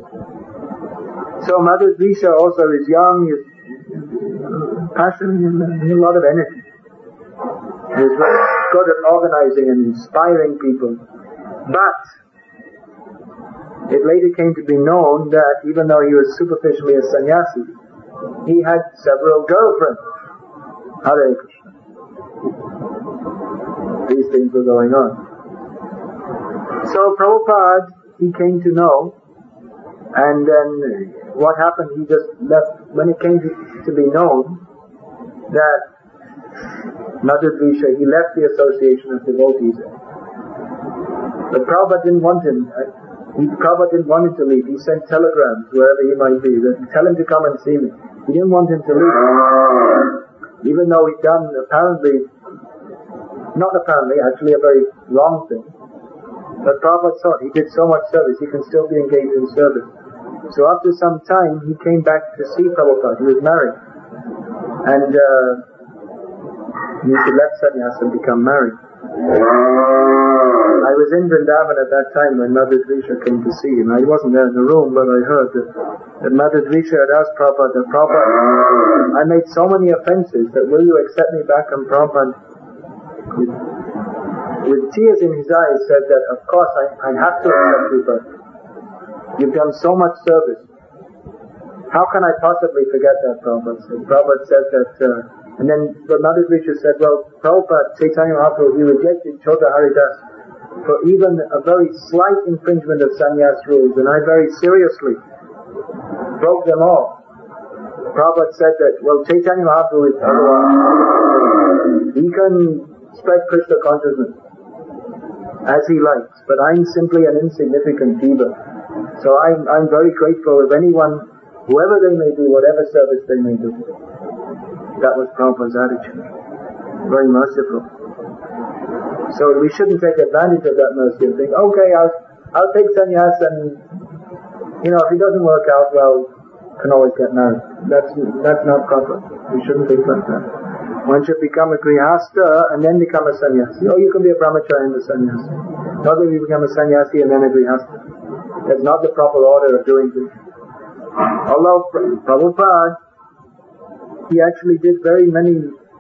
So Mother Drisha also is young, is passionate, has a lot of energy. He's very good at organizing and inspiring people. But it later came to be known that even though he was superficially a sannyasi, he had several girlfriends. Hare Krishna. These things were going on. So Prabhupada, he came to know, and then what happened, he just left, when it came to, to be known that Mother Drisha, he left the association of devotees. But Prabhupada didn't want him, he, Prabhupada didn't want him to leave. He sent telegrams wherever he might be, that tell him to come and see me. He didn't want him to leave. Even though he'd done apparently, not apparently, actually a very wrong thing. But Prabhupada thought he did so much service, he can still be engaged in service. So after some time, he came back to see Prabhupada. He was married. And uh, he left sannyas and become married. I was in Vrindavan at that time when Mother Drisha came to see him. I wasn't there in the room, but I heard that, that Mother Drisha had asked Prabhupada, Prabhupada, I made so many offenses that will you accept me back? And Prabhupada, with, with tears in his eyes, said that, of course, I, I have to accept you, but you've done so much service. How can I possibly forget that, Prabhupada? So Prabhupada said that, uh, and then the Mother Drisha said, well, Prabhupada, Chaitanya Mahaprabhu, he rejected Chota Haridas for even a very slight infringement of sannyas rules, and I very seriously broke them all. Prabhupada said that, well, Chaitanya Mahaprabhu is Bhagavan. He can spread Krishna consciousness as he likes, but I'm simply an insignificant jiva. So I'm, I'm very grateful if anyone, whoever they may be, whatever service they may do. That was Prabhupada's attitude. Very merciful. So we shouldn't take advantage of that mercy and think, okay, I'll, I'll take sannyas and, you know, if it doesn't work out, well, can always get married. That's, that's not proper. We shouldn't think like that. One should become a grihasta and then become a sannyasi. Oh, you can be a brahmachari and a sannyasi. Not that you become a sannyasi and then a grihasta. That's not the proper order of doing things. Although Prabhupada, he actually did very many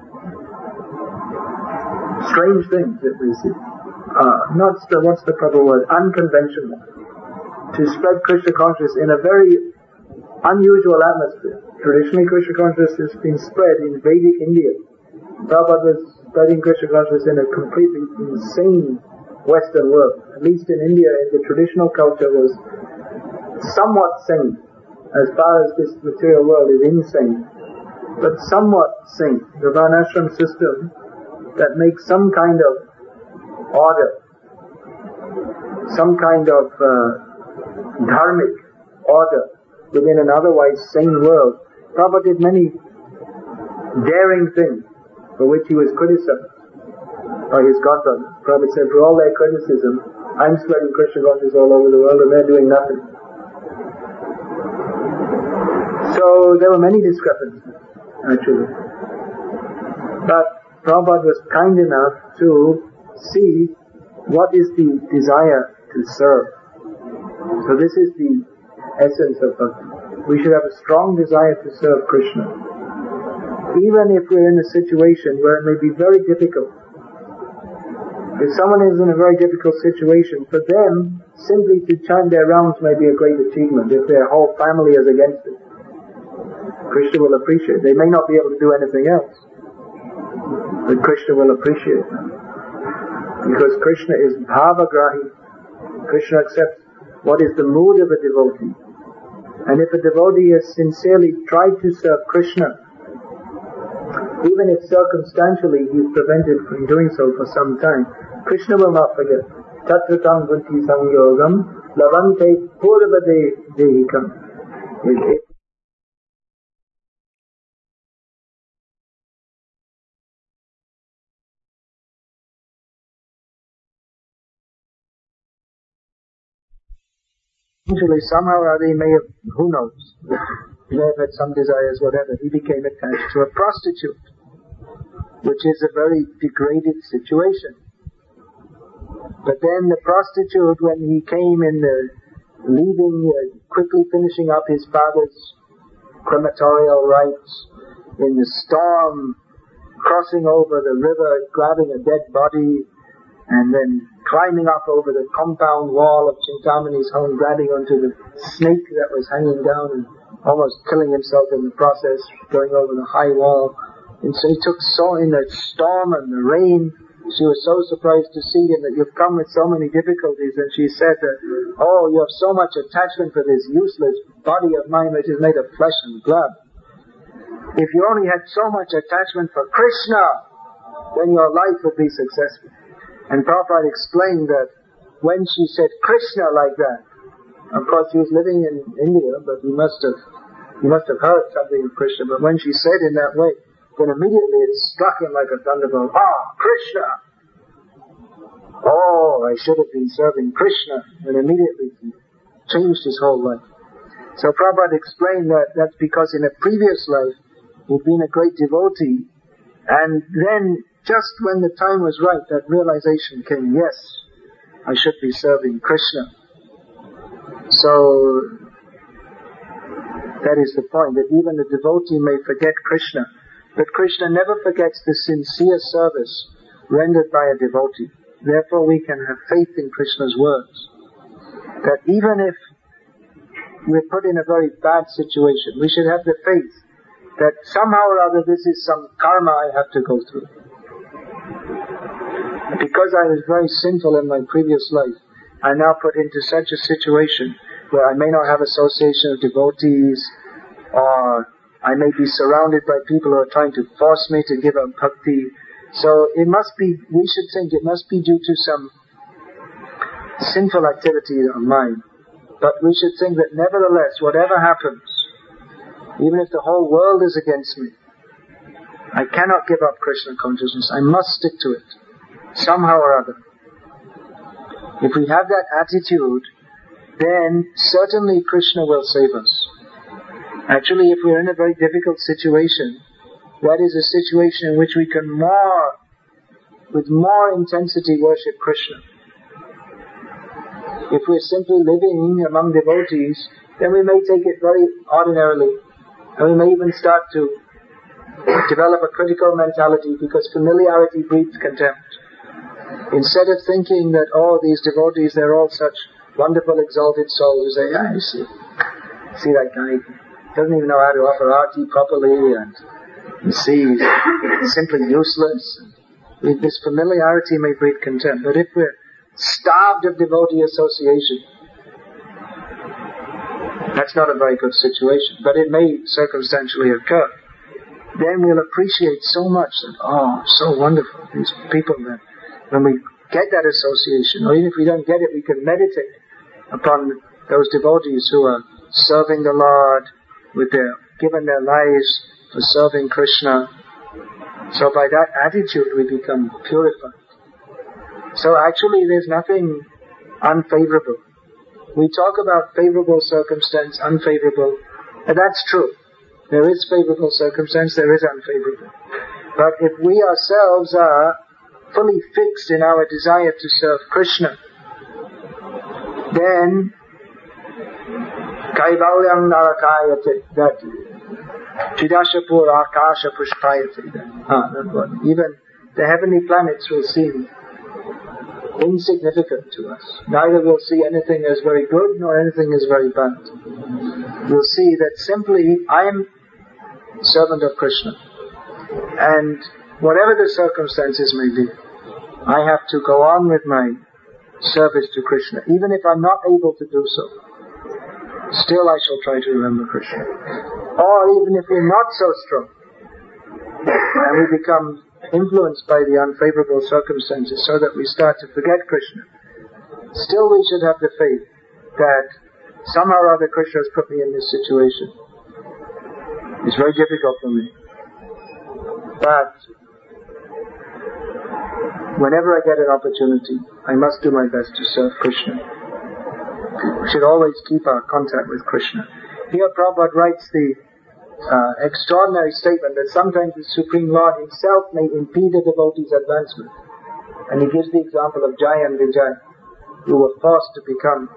strange things, if we see. Uh, not, the, what's the proper word? Unconventional. To spread Krishna consciousness in a very unusual atmosphere. Traditionally, Krishna consciousness has been spread in Vedic India. Prabhupada was spreading Krishna consciousness in a completely insane Western world. At least in India, the traditional culture was somewhat sane. As far as this material world is insane, but somewhat sane. The Varnashram system that makes some kind of order, some kind of uh, dharmic order within an otherwise sane world. Prabhupada did many daring things for which he was criticized by his godbrothers. Prabhupada said, for all their criticism, I'm spreading Krishna consciousness all over the world and they're doing nothing. So there were many discrepancies, actually. But Prabhupada was kind enough to see what is the desire to serve. So this is the essence of bhakti. We should have a strong desire to serve Krishna. Even if we're in a situation where it may be very difficult. If someone is in a very difficult situation, for them, simply to chant their rounds may be a great achievement if their whole family is against it. Krishna will appreciate. They may not be able to do anything else, but Krishna will appreciate them. Because Krishna is bhavagrahi. Krishna accepts what is the mood of a devotee. And if a devotee has sincerely tried to serve Krishna, even if circumstantially he is prevented from doing so for some time, Krishna will not forget. Tatratam vunti samyogam lavante purva dehikam. Eventually, somehow or other, he may have, who knows, he may have had some desires, whatever, he became attached to a prostitute, which is a very degraded situation. But then the prostitute, when he came in the, leaving, uh, quickly finishing up his father's crematorial rites, in the storm, crossing over the river, grabbing a dead body, and then climbing up over the compound wall of Chintamani's home, grabbing onto the snake that was hanging down and almost killing himself in the process, going over the high wall. And so he took so in the storm and the rain, she was so surprised to see him that you've come with so many difficulties, and she said that, oh, you have so much attachment for this useless body of mine which is made of flesh and blood. If you only had so much attachment for Krishna, then your life would be successful. And Prabhupada explained that when she said Krishna like that, of course he was living in India, but he must have he must have heard something of Krishna, but when she said in that way, then immediately it struck him like a thunderbolt. Ah, Krishna! Oh, I should have been serving Krishna. And immediately he changed his whole life. So Prabhupada explained that that's because in a previous life he'd been a great devotee, and then just when the time was right, that realization came, yes, I should be serving Krishna. So, that is the point, that even the devotee may forget Krishna, but Krishna never forgets the sincere service rendered by a devotee. Therefore we can have faith in Krishna's words, that even if we're put in a very bad situation, we should have the faith that somehow or other this is some karma I have to go through. Because I was very sinful in my previous life, I'm now put into such a situation where I may not have association of devotees, or I may be surrounded by people who are trying to force me to give up bhakti. So it must be, we should think it must be due to some sinful activity of mine. But we should think that nevertheless, whatever happens, even if the whole world is against me, I cannot give up Krishna consciousness. I must stick to it, somehow or other. If we have that attitude, then certainly Krishna will save us. Actually, if we're in a very difficult situation, that is a situation in which we can more, with more intensity worship Krishna. If we're simply living among devotees, then we may take it very ordinarily, and we may even start to develop a critical mentality, because familiarity breeds contempt. Instead of thinking that, oh, these devotees, they're all such wonderful, exalted souls, they say, yeah, you see, see that guy, doesn't even know how to offer arti properly, and you see, he's simply useless. This familiarity may breed contempt, but if we're starved of devotee association, that's not a very good situation, but it may circumstantially occur. Then we'll appreciate so much that, oh, so wonderful, these people that when we get that association, or even if we don't get it, we can meditate upon those devotees who are serving the Lord, with their, given their lives for serving Krishna. So by that attitude we become purified. So actually there's nothing unfavorable. We talk about favorable circumstance, unfavorable, and that's true. There is favorable circumstance, there is unfavorable. But if we ourselves are fully fixed in our desire to serve Krishna, then Kaivalyam Narakayate, that Chidashapur Akasha Pushpayate, ah, that one. Even the heavenly planets will seem insignificant to us. Neither will see anything as very good nor anything as very bad. We'll see that simply I am servant of Krishna, and whatever the circumstances may be, I have to go on with my service to Krishna. Even if I'm not able to do so, still I shall try to remember Krishna. Or even if we're not so strong, and we become influenced by the unfavorable circumstances so that we start to forget Krishna, still we should have the faith that somehow or other Krishna has put me in this situation. It's very difficult for me, but whenever I get an opportunity, I must do my best to serve Krishna. We should always keep our contact with Krishna. Here Prabhupada writes the uh, extraordinary statement that sometimes the Supreme Lord himself may impede a devotee's advancement. And he gives the example of Jaya and Vijay, who were forced to become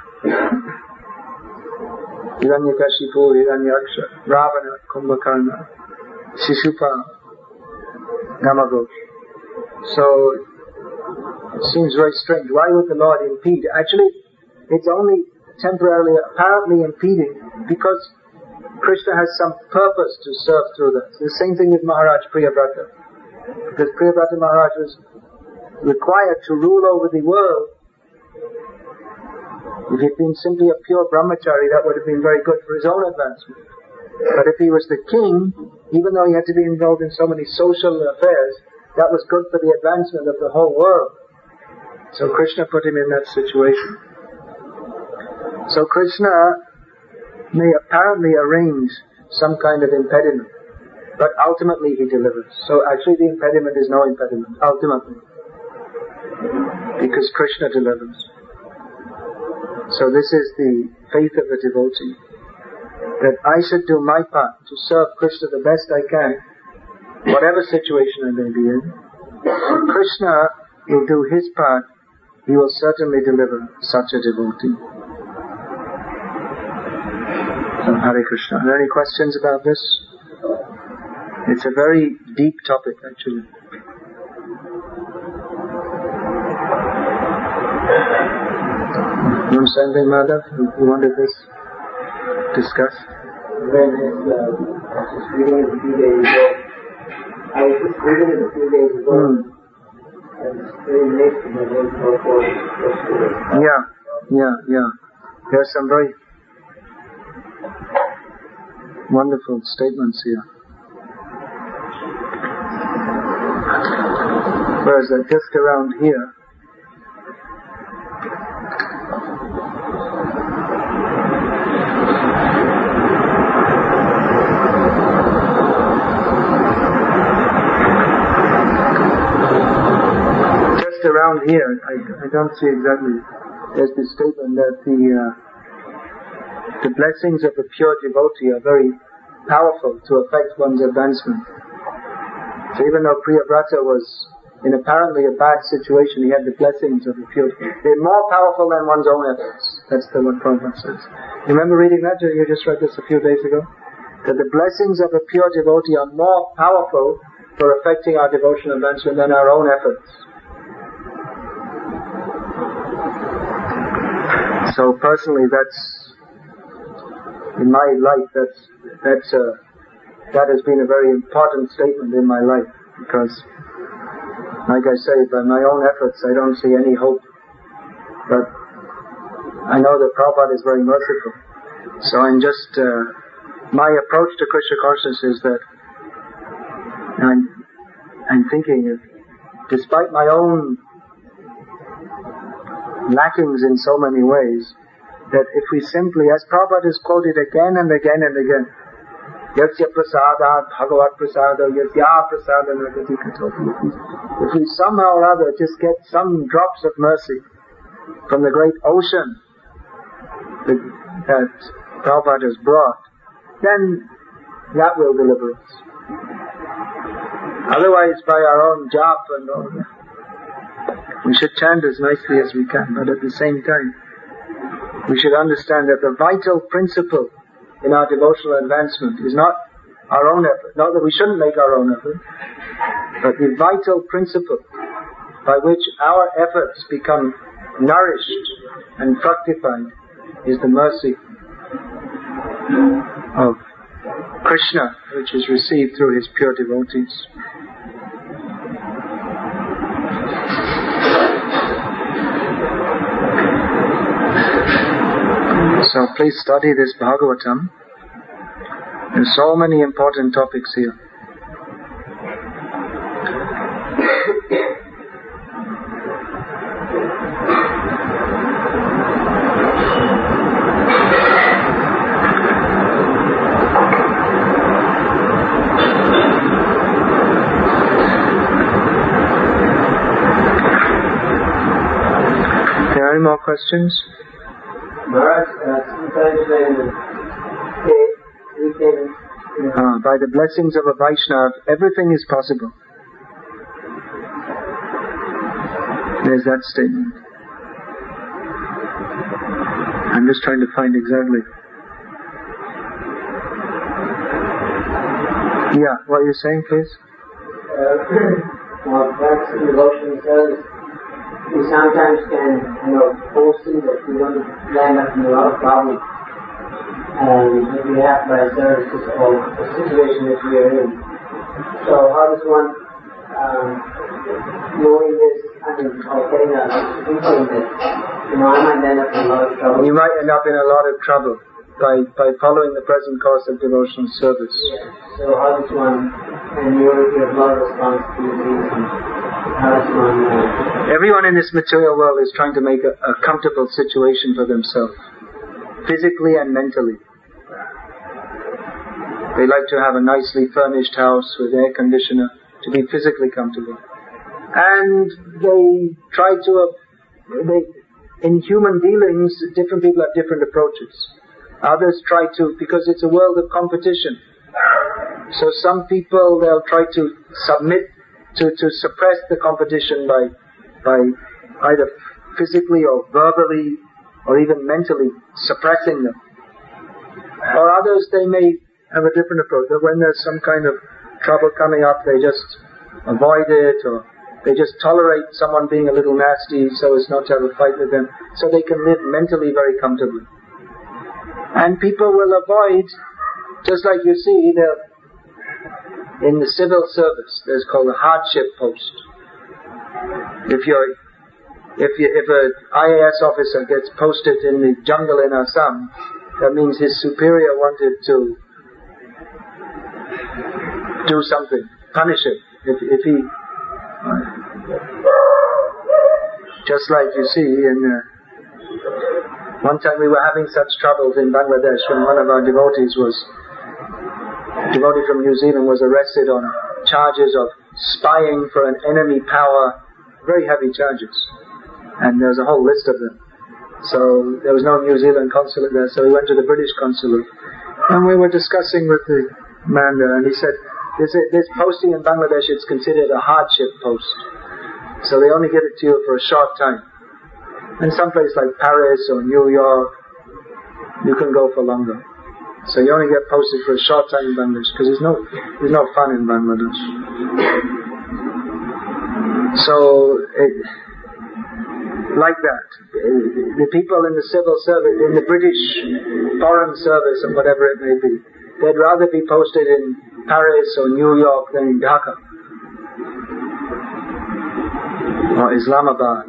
Hiranyakashipu, Hiranyaksha, Ravana, Kumbhakarna, Shishupal, Namagosh. So it seems very strange. Why would the Lord impede? Actually, it's only temporarily, apparently impeding because Krishna has some purpose to serve through that. The same thing with Maharaj Priyabrata. Because Priyabrata Maharaj was required to rule over the world. If he had been simply a pure brahmachari, that would have been very good for his own advancement. But if he was the king, even though he had to be involved in so many social affairs, that was good for the advancement of the whole world. So Krishna put him in that situation. So Krishna may apparently arrange some kind of impediment, but ultimately he delivers. So actually the impediment is no impediment, ultimately, because Krishna delivers. So this is the faith of a devotee, that I should do my part to serve Krishna the best I can, whatever situation I may be in. Krishna will do his part. He will certainly deliver such a devotee. So, Hare Krishna. Are there any questions about this? It's a very deep topic, actually. You understand anything, Madhav? You wanted this discussed? When uh, I was just reading it a few days ago, I was just reading it a few days ago, mm. and it's very late to my own purpose yesterday. Yeah, yeah, yeah. There are some very wonderful statements here. Where is that? Just around here. Around here, I, I don't see exactly. There's this statement that the uh, the blessings of a pure devotee are very powerful to affect one's advancement. So even though Priyabrata was in apparently a bad situation, he had the blessings of a pure devotee. They're more powerful than one's own efforts. That's the what Prabhupada says. You remember reading that? You just read this a few days ago? That the blessings of a pure devotee are more powerful for affecting our devotional advancement than our own efforts. So personally, that's in my life. That's that's uh, that has been a very important statement in my life because, like I say, by my own efforts, I don't see any hope. But I know that Prabhupada is very merciful. So I'm just uh, my approach to Krishna consciousness is that I'm I'm thinking, if, despite my own lackings in so many ways, that if we simply, as Prabhupada is quoted again and again and again, Yasya prasada bhagavat prasada yasya prasada nagati katopi. If we somehow or other just get some drops of mercy from the great ocean that, that Prabhupada has brought, then that will deliver us. Otherwise, by our own jap and all that, we should chant as nicely as we can, but at the same time, we should understand that the vital principle in our devotional advancement is not our own effort. Not that we shouldn't make our own effort, but the vital principle by which our efforts become nourished and fructified is the mercy of Krishna, which is received through his pure devotees. So please study this Bhagavatam. There are so many important topics here. Any more questions? Maharaj, uh, sometimes when they, we can... You know, uh, by the blessings of a Vaishnava, everything is possible. There's that statement. I'm just trying to find exactly. Yeah, what are you saying, please? Uh, well, that's the devotion service. We sometimes can, you know, foresee that we're going to land up in a lot of problems. And if we have by services or the situation that we are in. So how does one, um, knowing this, I mean, or getting a inkling that, you know, I might end up in a lot of trouble. You might end up in a lot of trouble by, by following the present course of devotional service. Yeah. So how does one, and you have a lot of responsibilities, and how does one... Uh, Everyone in this material world is trying to make a, a comfortable situation for themselves, physically and mentally. They like to have a nicely furnished house with air conditioner to be physically comfortable. And they try to, uh, they, in human dealings, different people have different approaches. Others try to, because it's a world of competition. So some people, they'll try to submit, to, to suppress the competition by, by either physically or verbally or even mentally suppressing them. Or others, they may have a different approach. That when there's some kind of trouble coming up, they just avoid it, or they just tolerate someone being a little nasty so as not to have a fight with them, so they can live mentally very comfortably. And people will avoid, just like you see, in the civil service, there's called a hardship post. If you're, if you, if an I A S officer gets posted in the jungle in Assam, that means his superior wanted to do something, punish him. If, if he, just like you see in, uh, one time we were having such troubles in Bangladesh when one of our devotees was, devotee from New Zealand was arrested on charges of spying for an enemy power, very heavy charges. And there's a whole list of them. So there was no New Zealand consulate there, so we went to the British consulate. And we were discussing with the man there, and he said, this, this posting in Bangladesh, it's considered a hardship post. So they only give it to you for a short time. In some place like Paris or New York, you can go for longer. So you only get posted for a short time in Bangladesh, because there's no, there's no fun in Bangladesh. So, it, like that, the people in the civil service, in the British foreign service or whatever it may be, they'd rather be posted in Paris or New York than in Dhaka or Islamabad.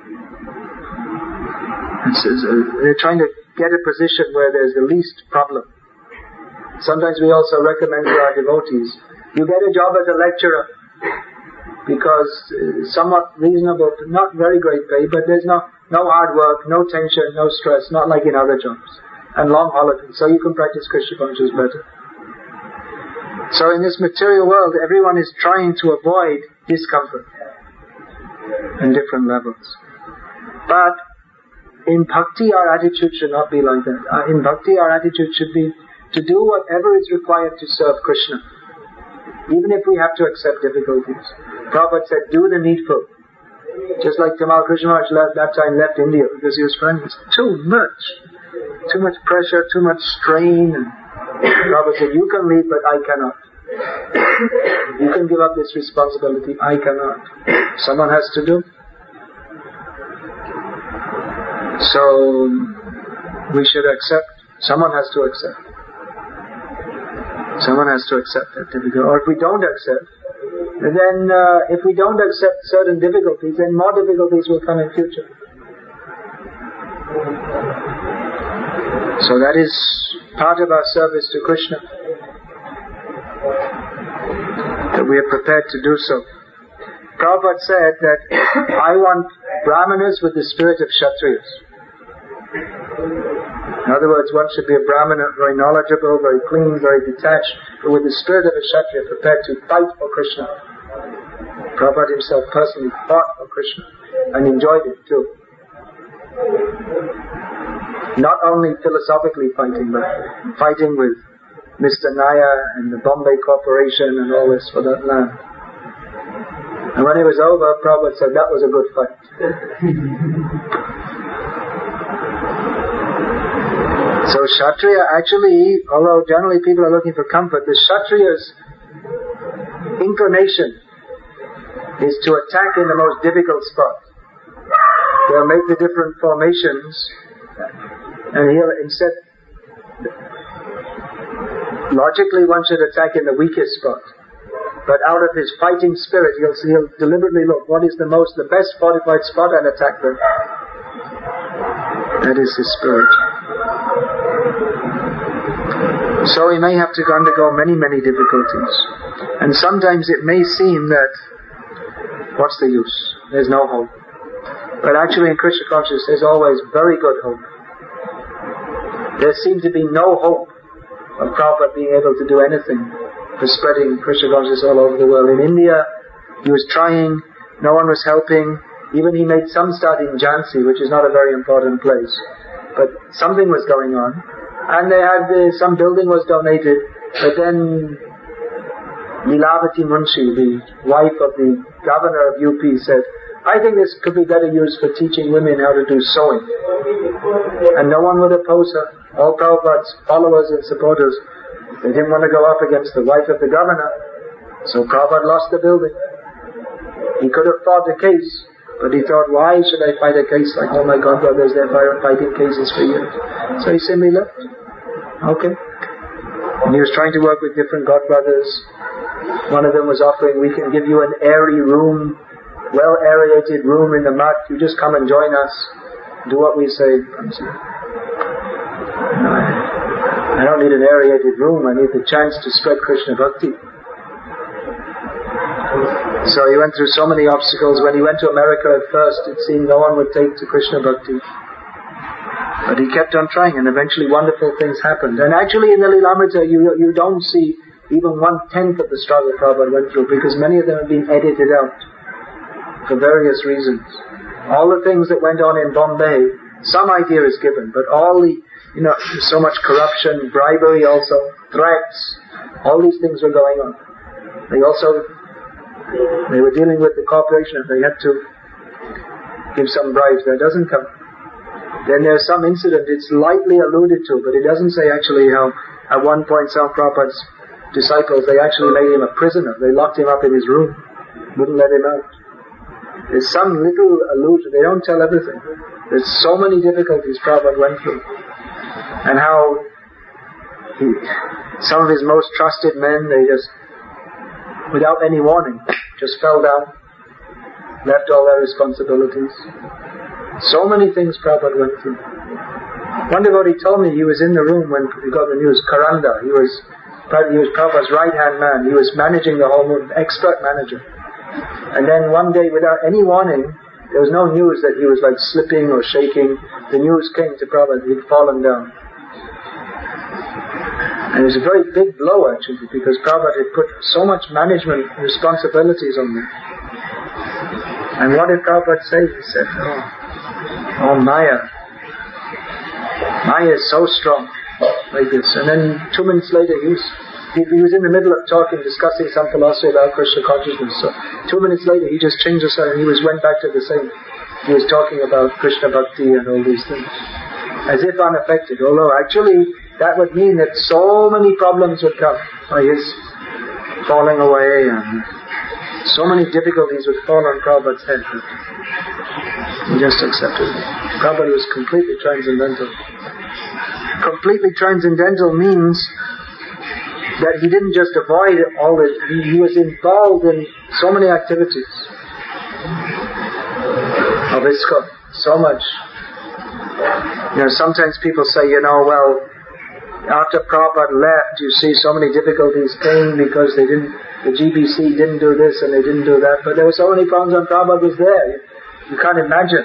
It's, it's, uh, they're trying to get a position where there's the least problem. Sometimes we also recommend to our devotees, you get a job as a lecturer, because uh, somewhat reasonable, not very great pay, but there's no, no hard work, no tension, no stress, not like in other jobs, and long holidays, so you can practice Krishna consciousness better. So in this material world, everyone is trying to avoid discomfort in different levels. But in bhakti, our attitude should not be like that. Uh, in bhakti, our attitude should be to do whatever is required to serve Krishna, even if we have to accept difficulties. Prabhupada said, do the needful. Just like Tamal Krishna Maharaj left, that time left India because he was finding it's too much. Too much pressure, too much strain. And Prabhupada said, you can leave, but I cannot. You can give up this responsibility, I cannot. Someone has to do. So, we should accept. Someone has to accept. Someone has to accept that difficulty. Or if we don't accept, then uh, if we don't accept certain difficulties, then more difficulties will come in future. So that is part of our service to Krishna, that we are prepared to do so. Prabhupada said that I want brahmanas with the spirit of Kshatriyas. In other words, one should be a brahmana, very knowledgeable, very clean, very detached, but with the spirit of a Kshatriya, prepared to fight for Krishna. Prabhupada himself personally fought for Krishna and enjoyed it too. Not only philosophically fighting, but fighting with Mister Naya and the Bombay Corporation and all this for that land. And when it was over, Prabhupada said that was a good fight. So Kshatriya actually, although generally people are looking for comfort, the Kshatriya's inclination is to attack in the most difficult spot. They'll make the different formations, and he'll instead, logically one should attack in the weakest spot. But out of his fighting spirit, he'll, he'll deliberately look what is the most, the best fortified spot and attack them. That is his spirit. So he may have to undergo many, many difficulties. And sometimes it may seem that, what's the use? There's no hope. But actually in Krishna consciousness there's always very good hope. There seems to be no hope of Prabhupada being able to do anything for spreading Krishna consciousness all over the world. In India, he was trying, no one was helping. Even he made some start in Jhansi, which is not a very important place. But something was going on. And they had uh, some building was donated, but then Lilavati Munshi, the wife of the governor of U P, said, I think this could be better used for teaching women how to do sewing. And no one would oppose her. All Prabhupada's followers and supporters, they didn't want to go up against the wife of the governor. So Prabhupada lost the building. He could have fought a case, but he thought, why should I fight a case like all my God brothers, they're fighting cases for years. So he simply left. Okay. And he was trying to work with different God brothers. One of them was offering, we can give you an airy room, well aerated room in the mud. You just come and join us. Do what we say. No, I don't need an aerated room. I need the chance to spread Krishna Bhakti. So he went through so many obstacles. When he went to America at first, it seemed no one would take to Krishna Bhakti. But he kept on trying, and eventually wonderful things happened. And actually in the Lilamrita, you you don't see even one-tenth of the struggle Prabhupada went through, because many of them have been edited out for various reasons. All the things that went on in Bombay, some idea is given, but all the, you know, so much corruption, bribery also, threats, all these things were going on. They also, they were dealing with the corporation, and they had to give some bribes. That doesn't come. Then there's some incident, it's lightly alluded to, but it doesn't say actually how at one point some Prabhupada's disciples, they actually made him a prisoner. They locked him up in his room, wouldn't let him out. There's some little allusion, they don't tell everything. There's so many difficulties Prabhupada went through. And how he, some of his most trusted men, they just, without any warning, just fell down, left all their responsibilities. So many things Prabhupada went through. One devotee told me he was in the room when he got the news, Karanda. He was, he was Prabhupada's right-hand man. He was managing the whole movement, expert manager. And then one day, without any warning, there was no news that he was like slipping or shaking. The news came to Prabhupada, he'd fallen down. And it was a very big blow actually, because Prabhupada had put so much management responsibilities on him. And what did Prabhupada say? He said, oh, Oh, Maya. Maya is so strong, like this. And then two minutes later, he was, he, he was in the middle of talking, discussing some philosophy about Krishna consciousness. So two minutes later, he just changed his side and he was went back to the same. He was talking about Krishna Bhakti and all these things, as if unaffected. Although actually, that would mean that so many problems would come by his falling away, and so many difficulties would fall on Prabhupada's head that he just accepted it. Prabhupada was completely transcendental. Completely transcendental means that he didn't just avoid all this, he, he was involved in so many activities of ISKCON, so much. You know, sometimes people say, you know, well, after Prabhupada left, you see so many difficulties came because they didn't, the G B C didn't do this and they didn't do that, but there were so many problems when Prabhupada was there. You, you can't imagine.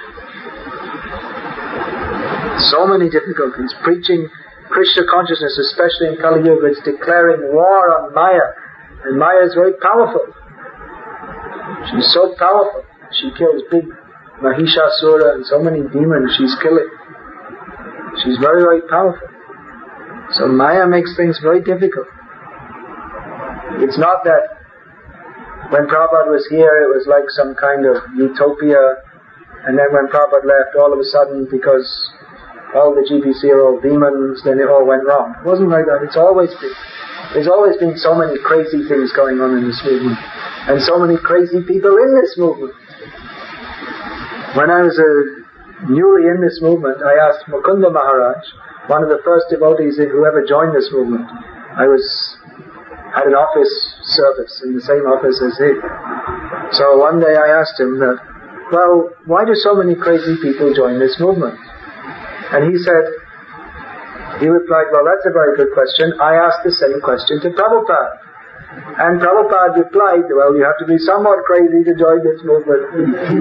So many difficulties. Preaching Krishna consciousness, especially in Kali Yuga, it's declaring war on Maya. And Maya is very powerful. She's so powerful. She kills big Mahishasura and so many demons she's killing. She's very, very powerful. So Maya makes things very difficult. It's not that when Prabhupada was here it was like some kind of utopia, and then when Prabhupada left, all of a sudden, because all the G B C are all demons, then it all went wrong. It wasn't like that. It's always been, there's always been so many crazy things going on in this movement, and so many crazy people in this movement. When I was uh, newly in this movement, I asked Mukunda Maharaj, one of the first devotees who ever joined this movement. I was had an office service in the same office as he. So one day I asked him that, well, why do so many crazy people join this movement? And he said, he replied, well, that's a very good question. I asked the same question to Prabhupada. And Prabhupada replied, well, you have to be somewhat crazy to join this movement.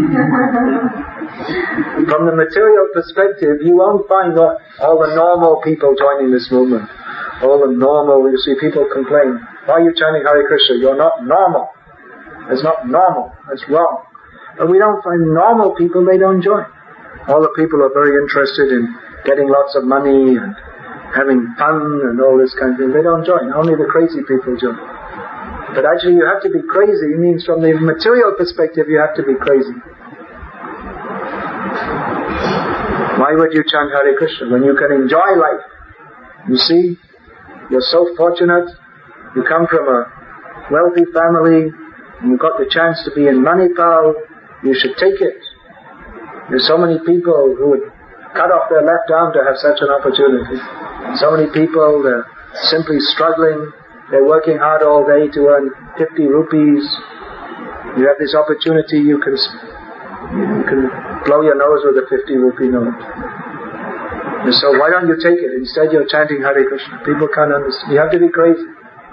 From the material perspective, you won't find all, all the normal people joining this movement. All the normal, you see people complain, why are you chanting Hare Krishna? You're not normal. It's not normal. It's wrong. But we don't find normal people, they don't join. All the people are very interested in getting lots of money and having fun and all this kind of thing. They don't join. Only the crazy people join. But actually you have to be crazy. It means from the material perspective you have to be crazy. Why would you chant Hare Krishna when you can enjoy life? You see, you're so fortunate. You come from a wealthy family and you've got the chance to be in Manipal. You should take it. There's so many people who would cut off their left arm to have such an opportunity. So many people, they're simply struggling. They're working hard all day to earn fifty rupees. You have this opportunity, you can you can blow your nose with a fifty rupee note. And so why don't you take it? Instead you're chanting Hare Krishna. People can't understand. You have to be crazy.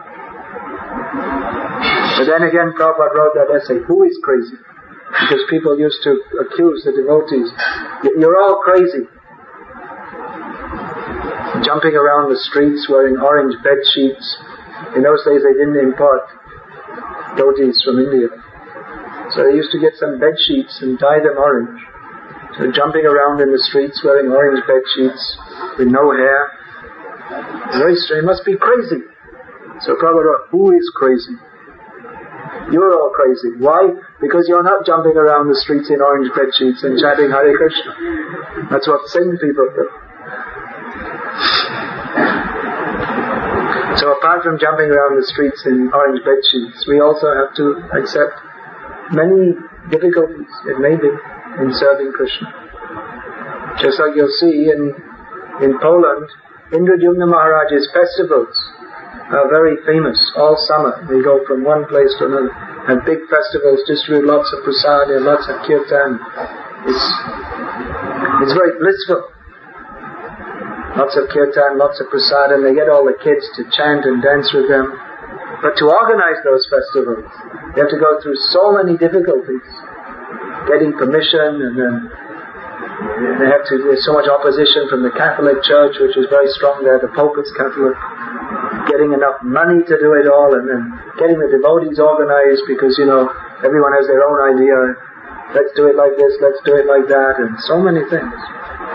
But then again, Prabhupada wrote that essay, Who is Crazy? Because people used to accuse the devotees, you're all crazy. Jumping around the streets wearing orange bed sheets. In those days they didn't import dhotis from India. So they used to get some bed sheets and dye them orange. So jumping around in the streets wearing orange bed sheets with no hair. Very strange. Must be crazy. So Prabhupada wrote, Who is crazy? You're all crazy. Why? Because you're not jumping around the streets in orange bed sheets and chanting Hare Krishna. That's what sane people do. So apart from jumping around the streets in orange bed sheets, we also have to accept many difficulties, it may be, in serving Krishna. Just like you'll see in in Poland, Indradyumna Maharaj's festivals are very famous all summer. They go from one place to another, have big festivals, distribute lots of prasad and lots of kirtan. It's it's very blissful. Lots of kirtan, lots of prasad, and they get all the kids to chant and dance with them. But to organize those festivals, they have to go through so many difficulties. Getting permission, and then they have to, there's so much opposition from the Catholic Church, which is very strong there. The Pope is Catholic. Getting enough money to do it all, and then getting the devotees organized, because, you know, everyone has their own idea. Let's do it like this, let's do it like that, and so many things.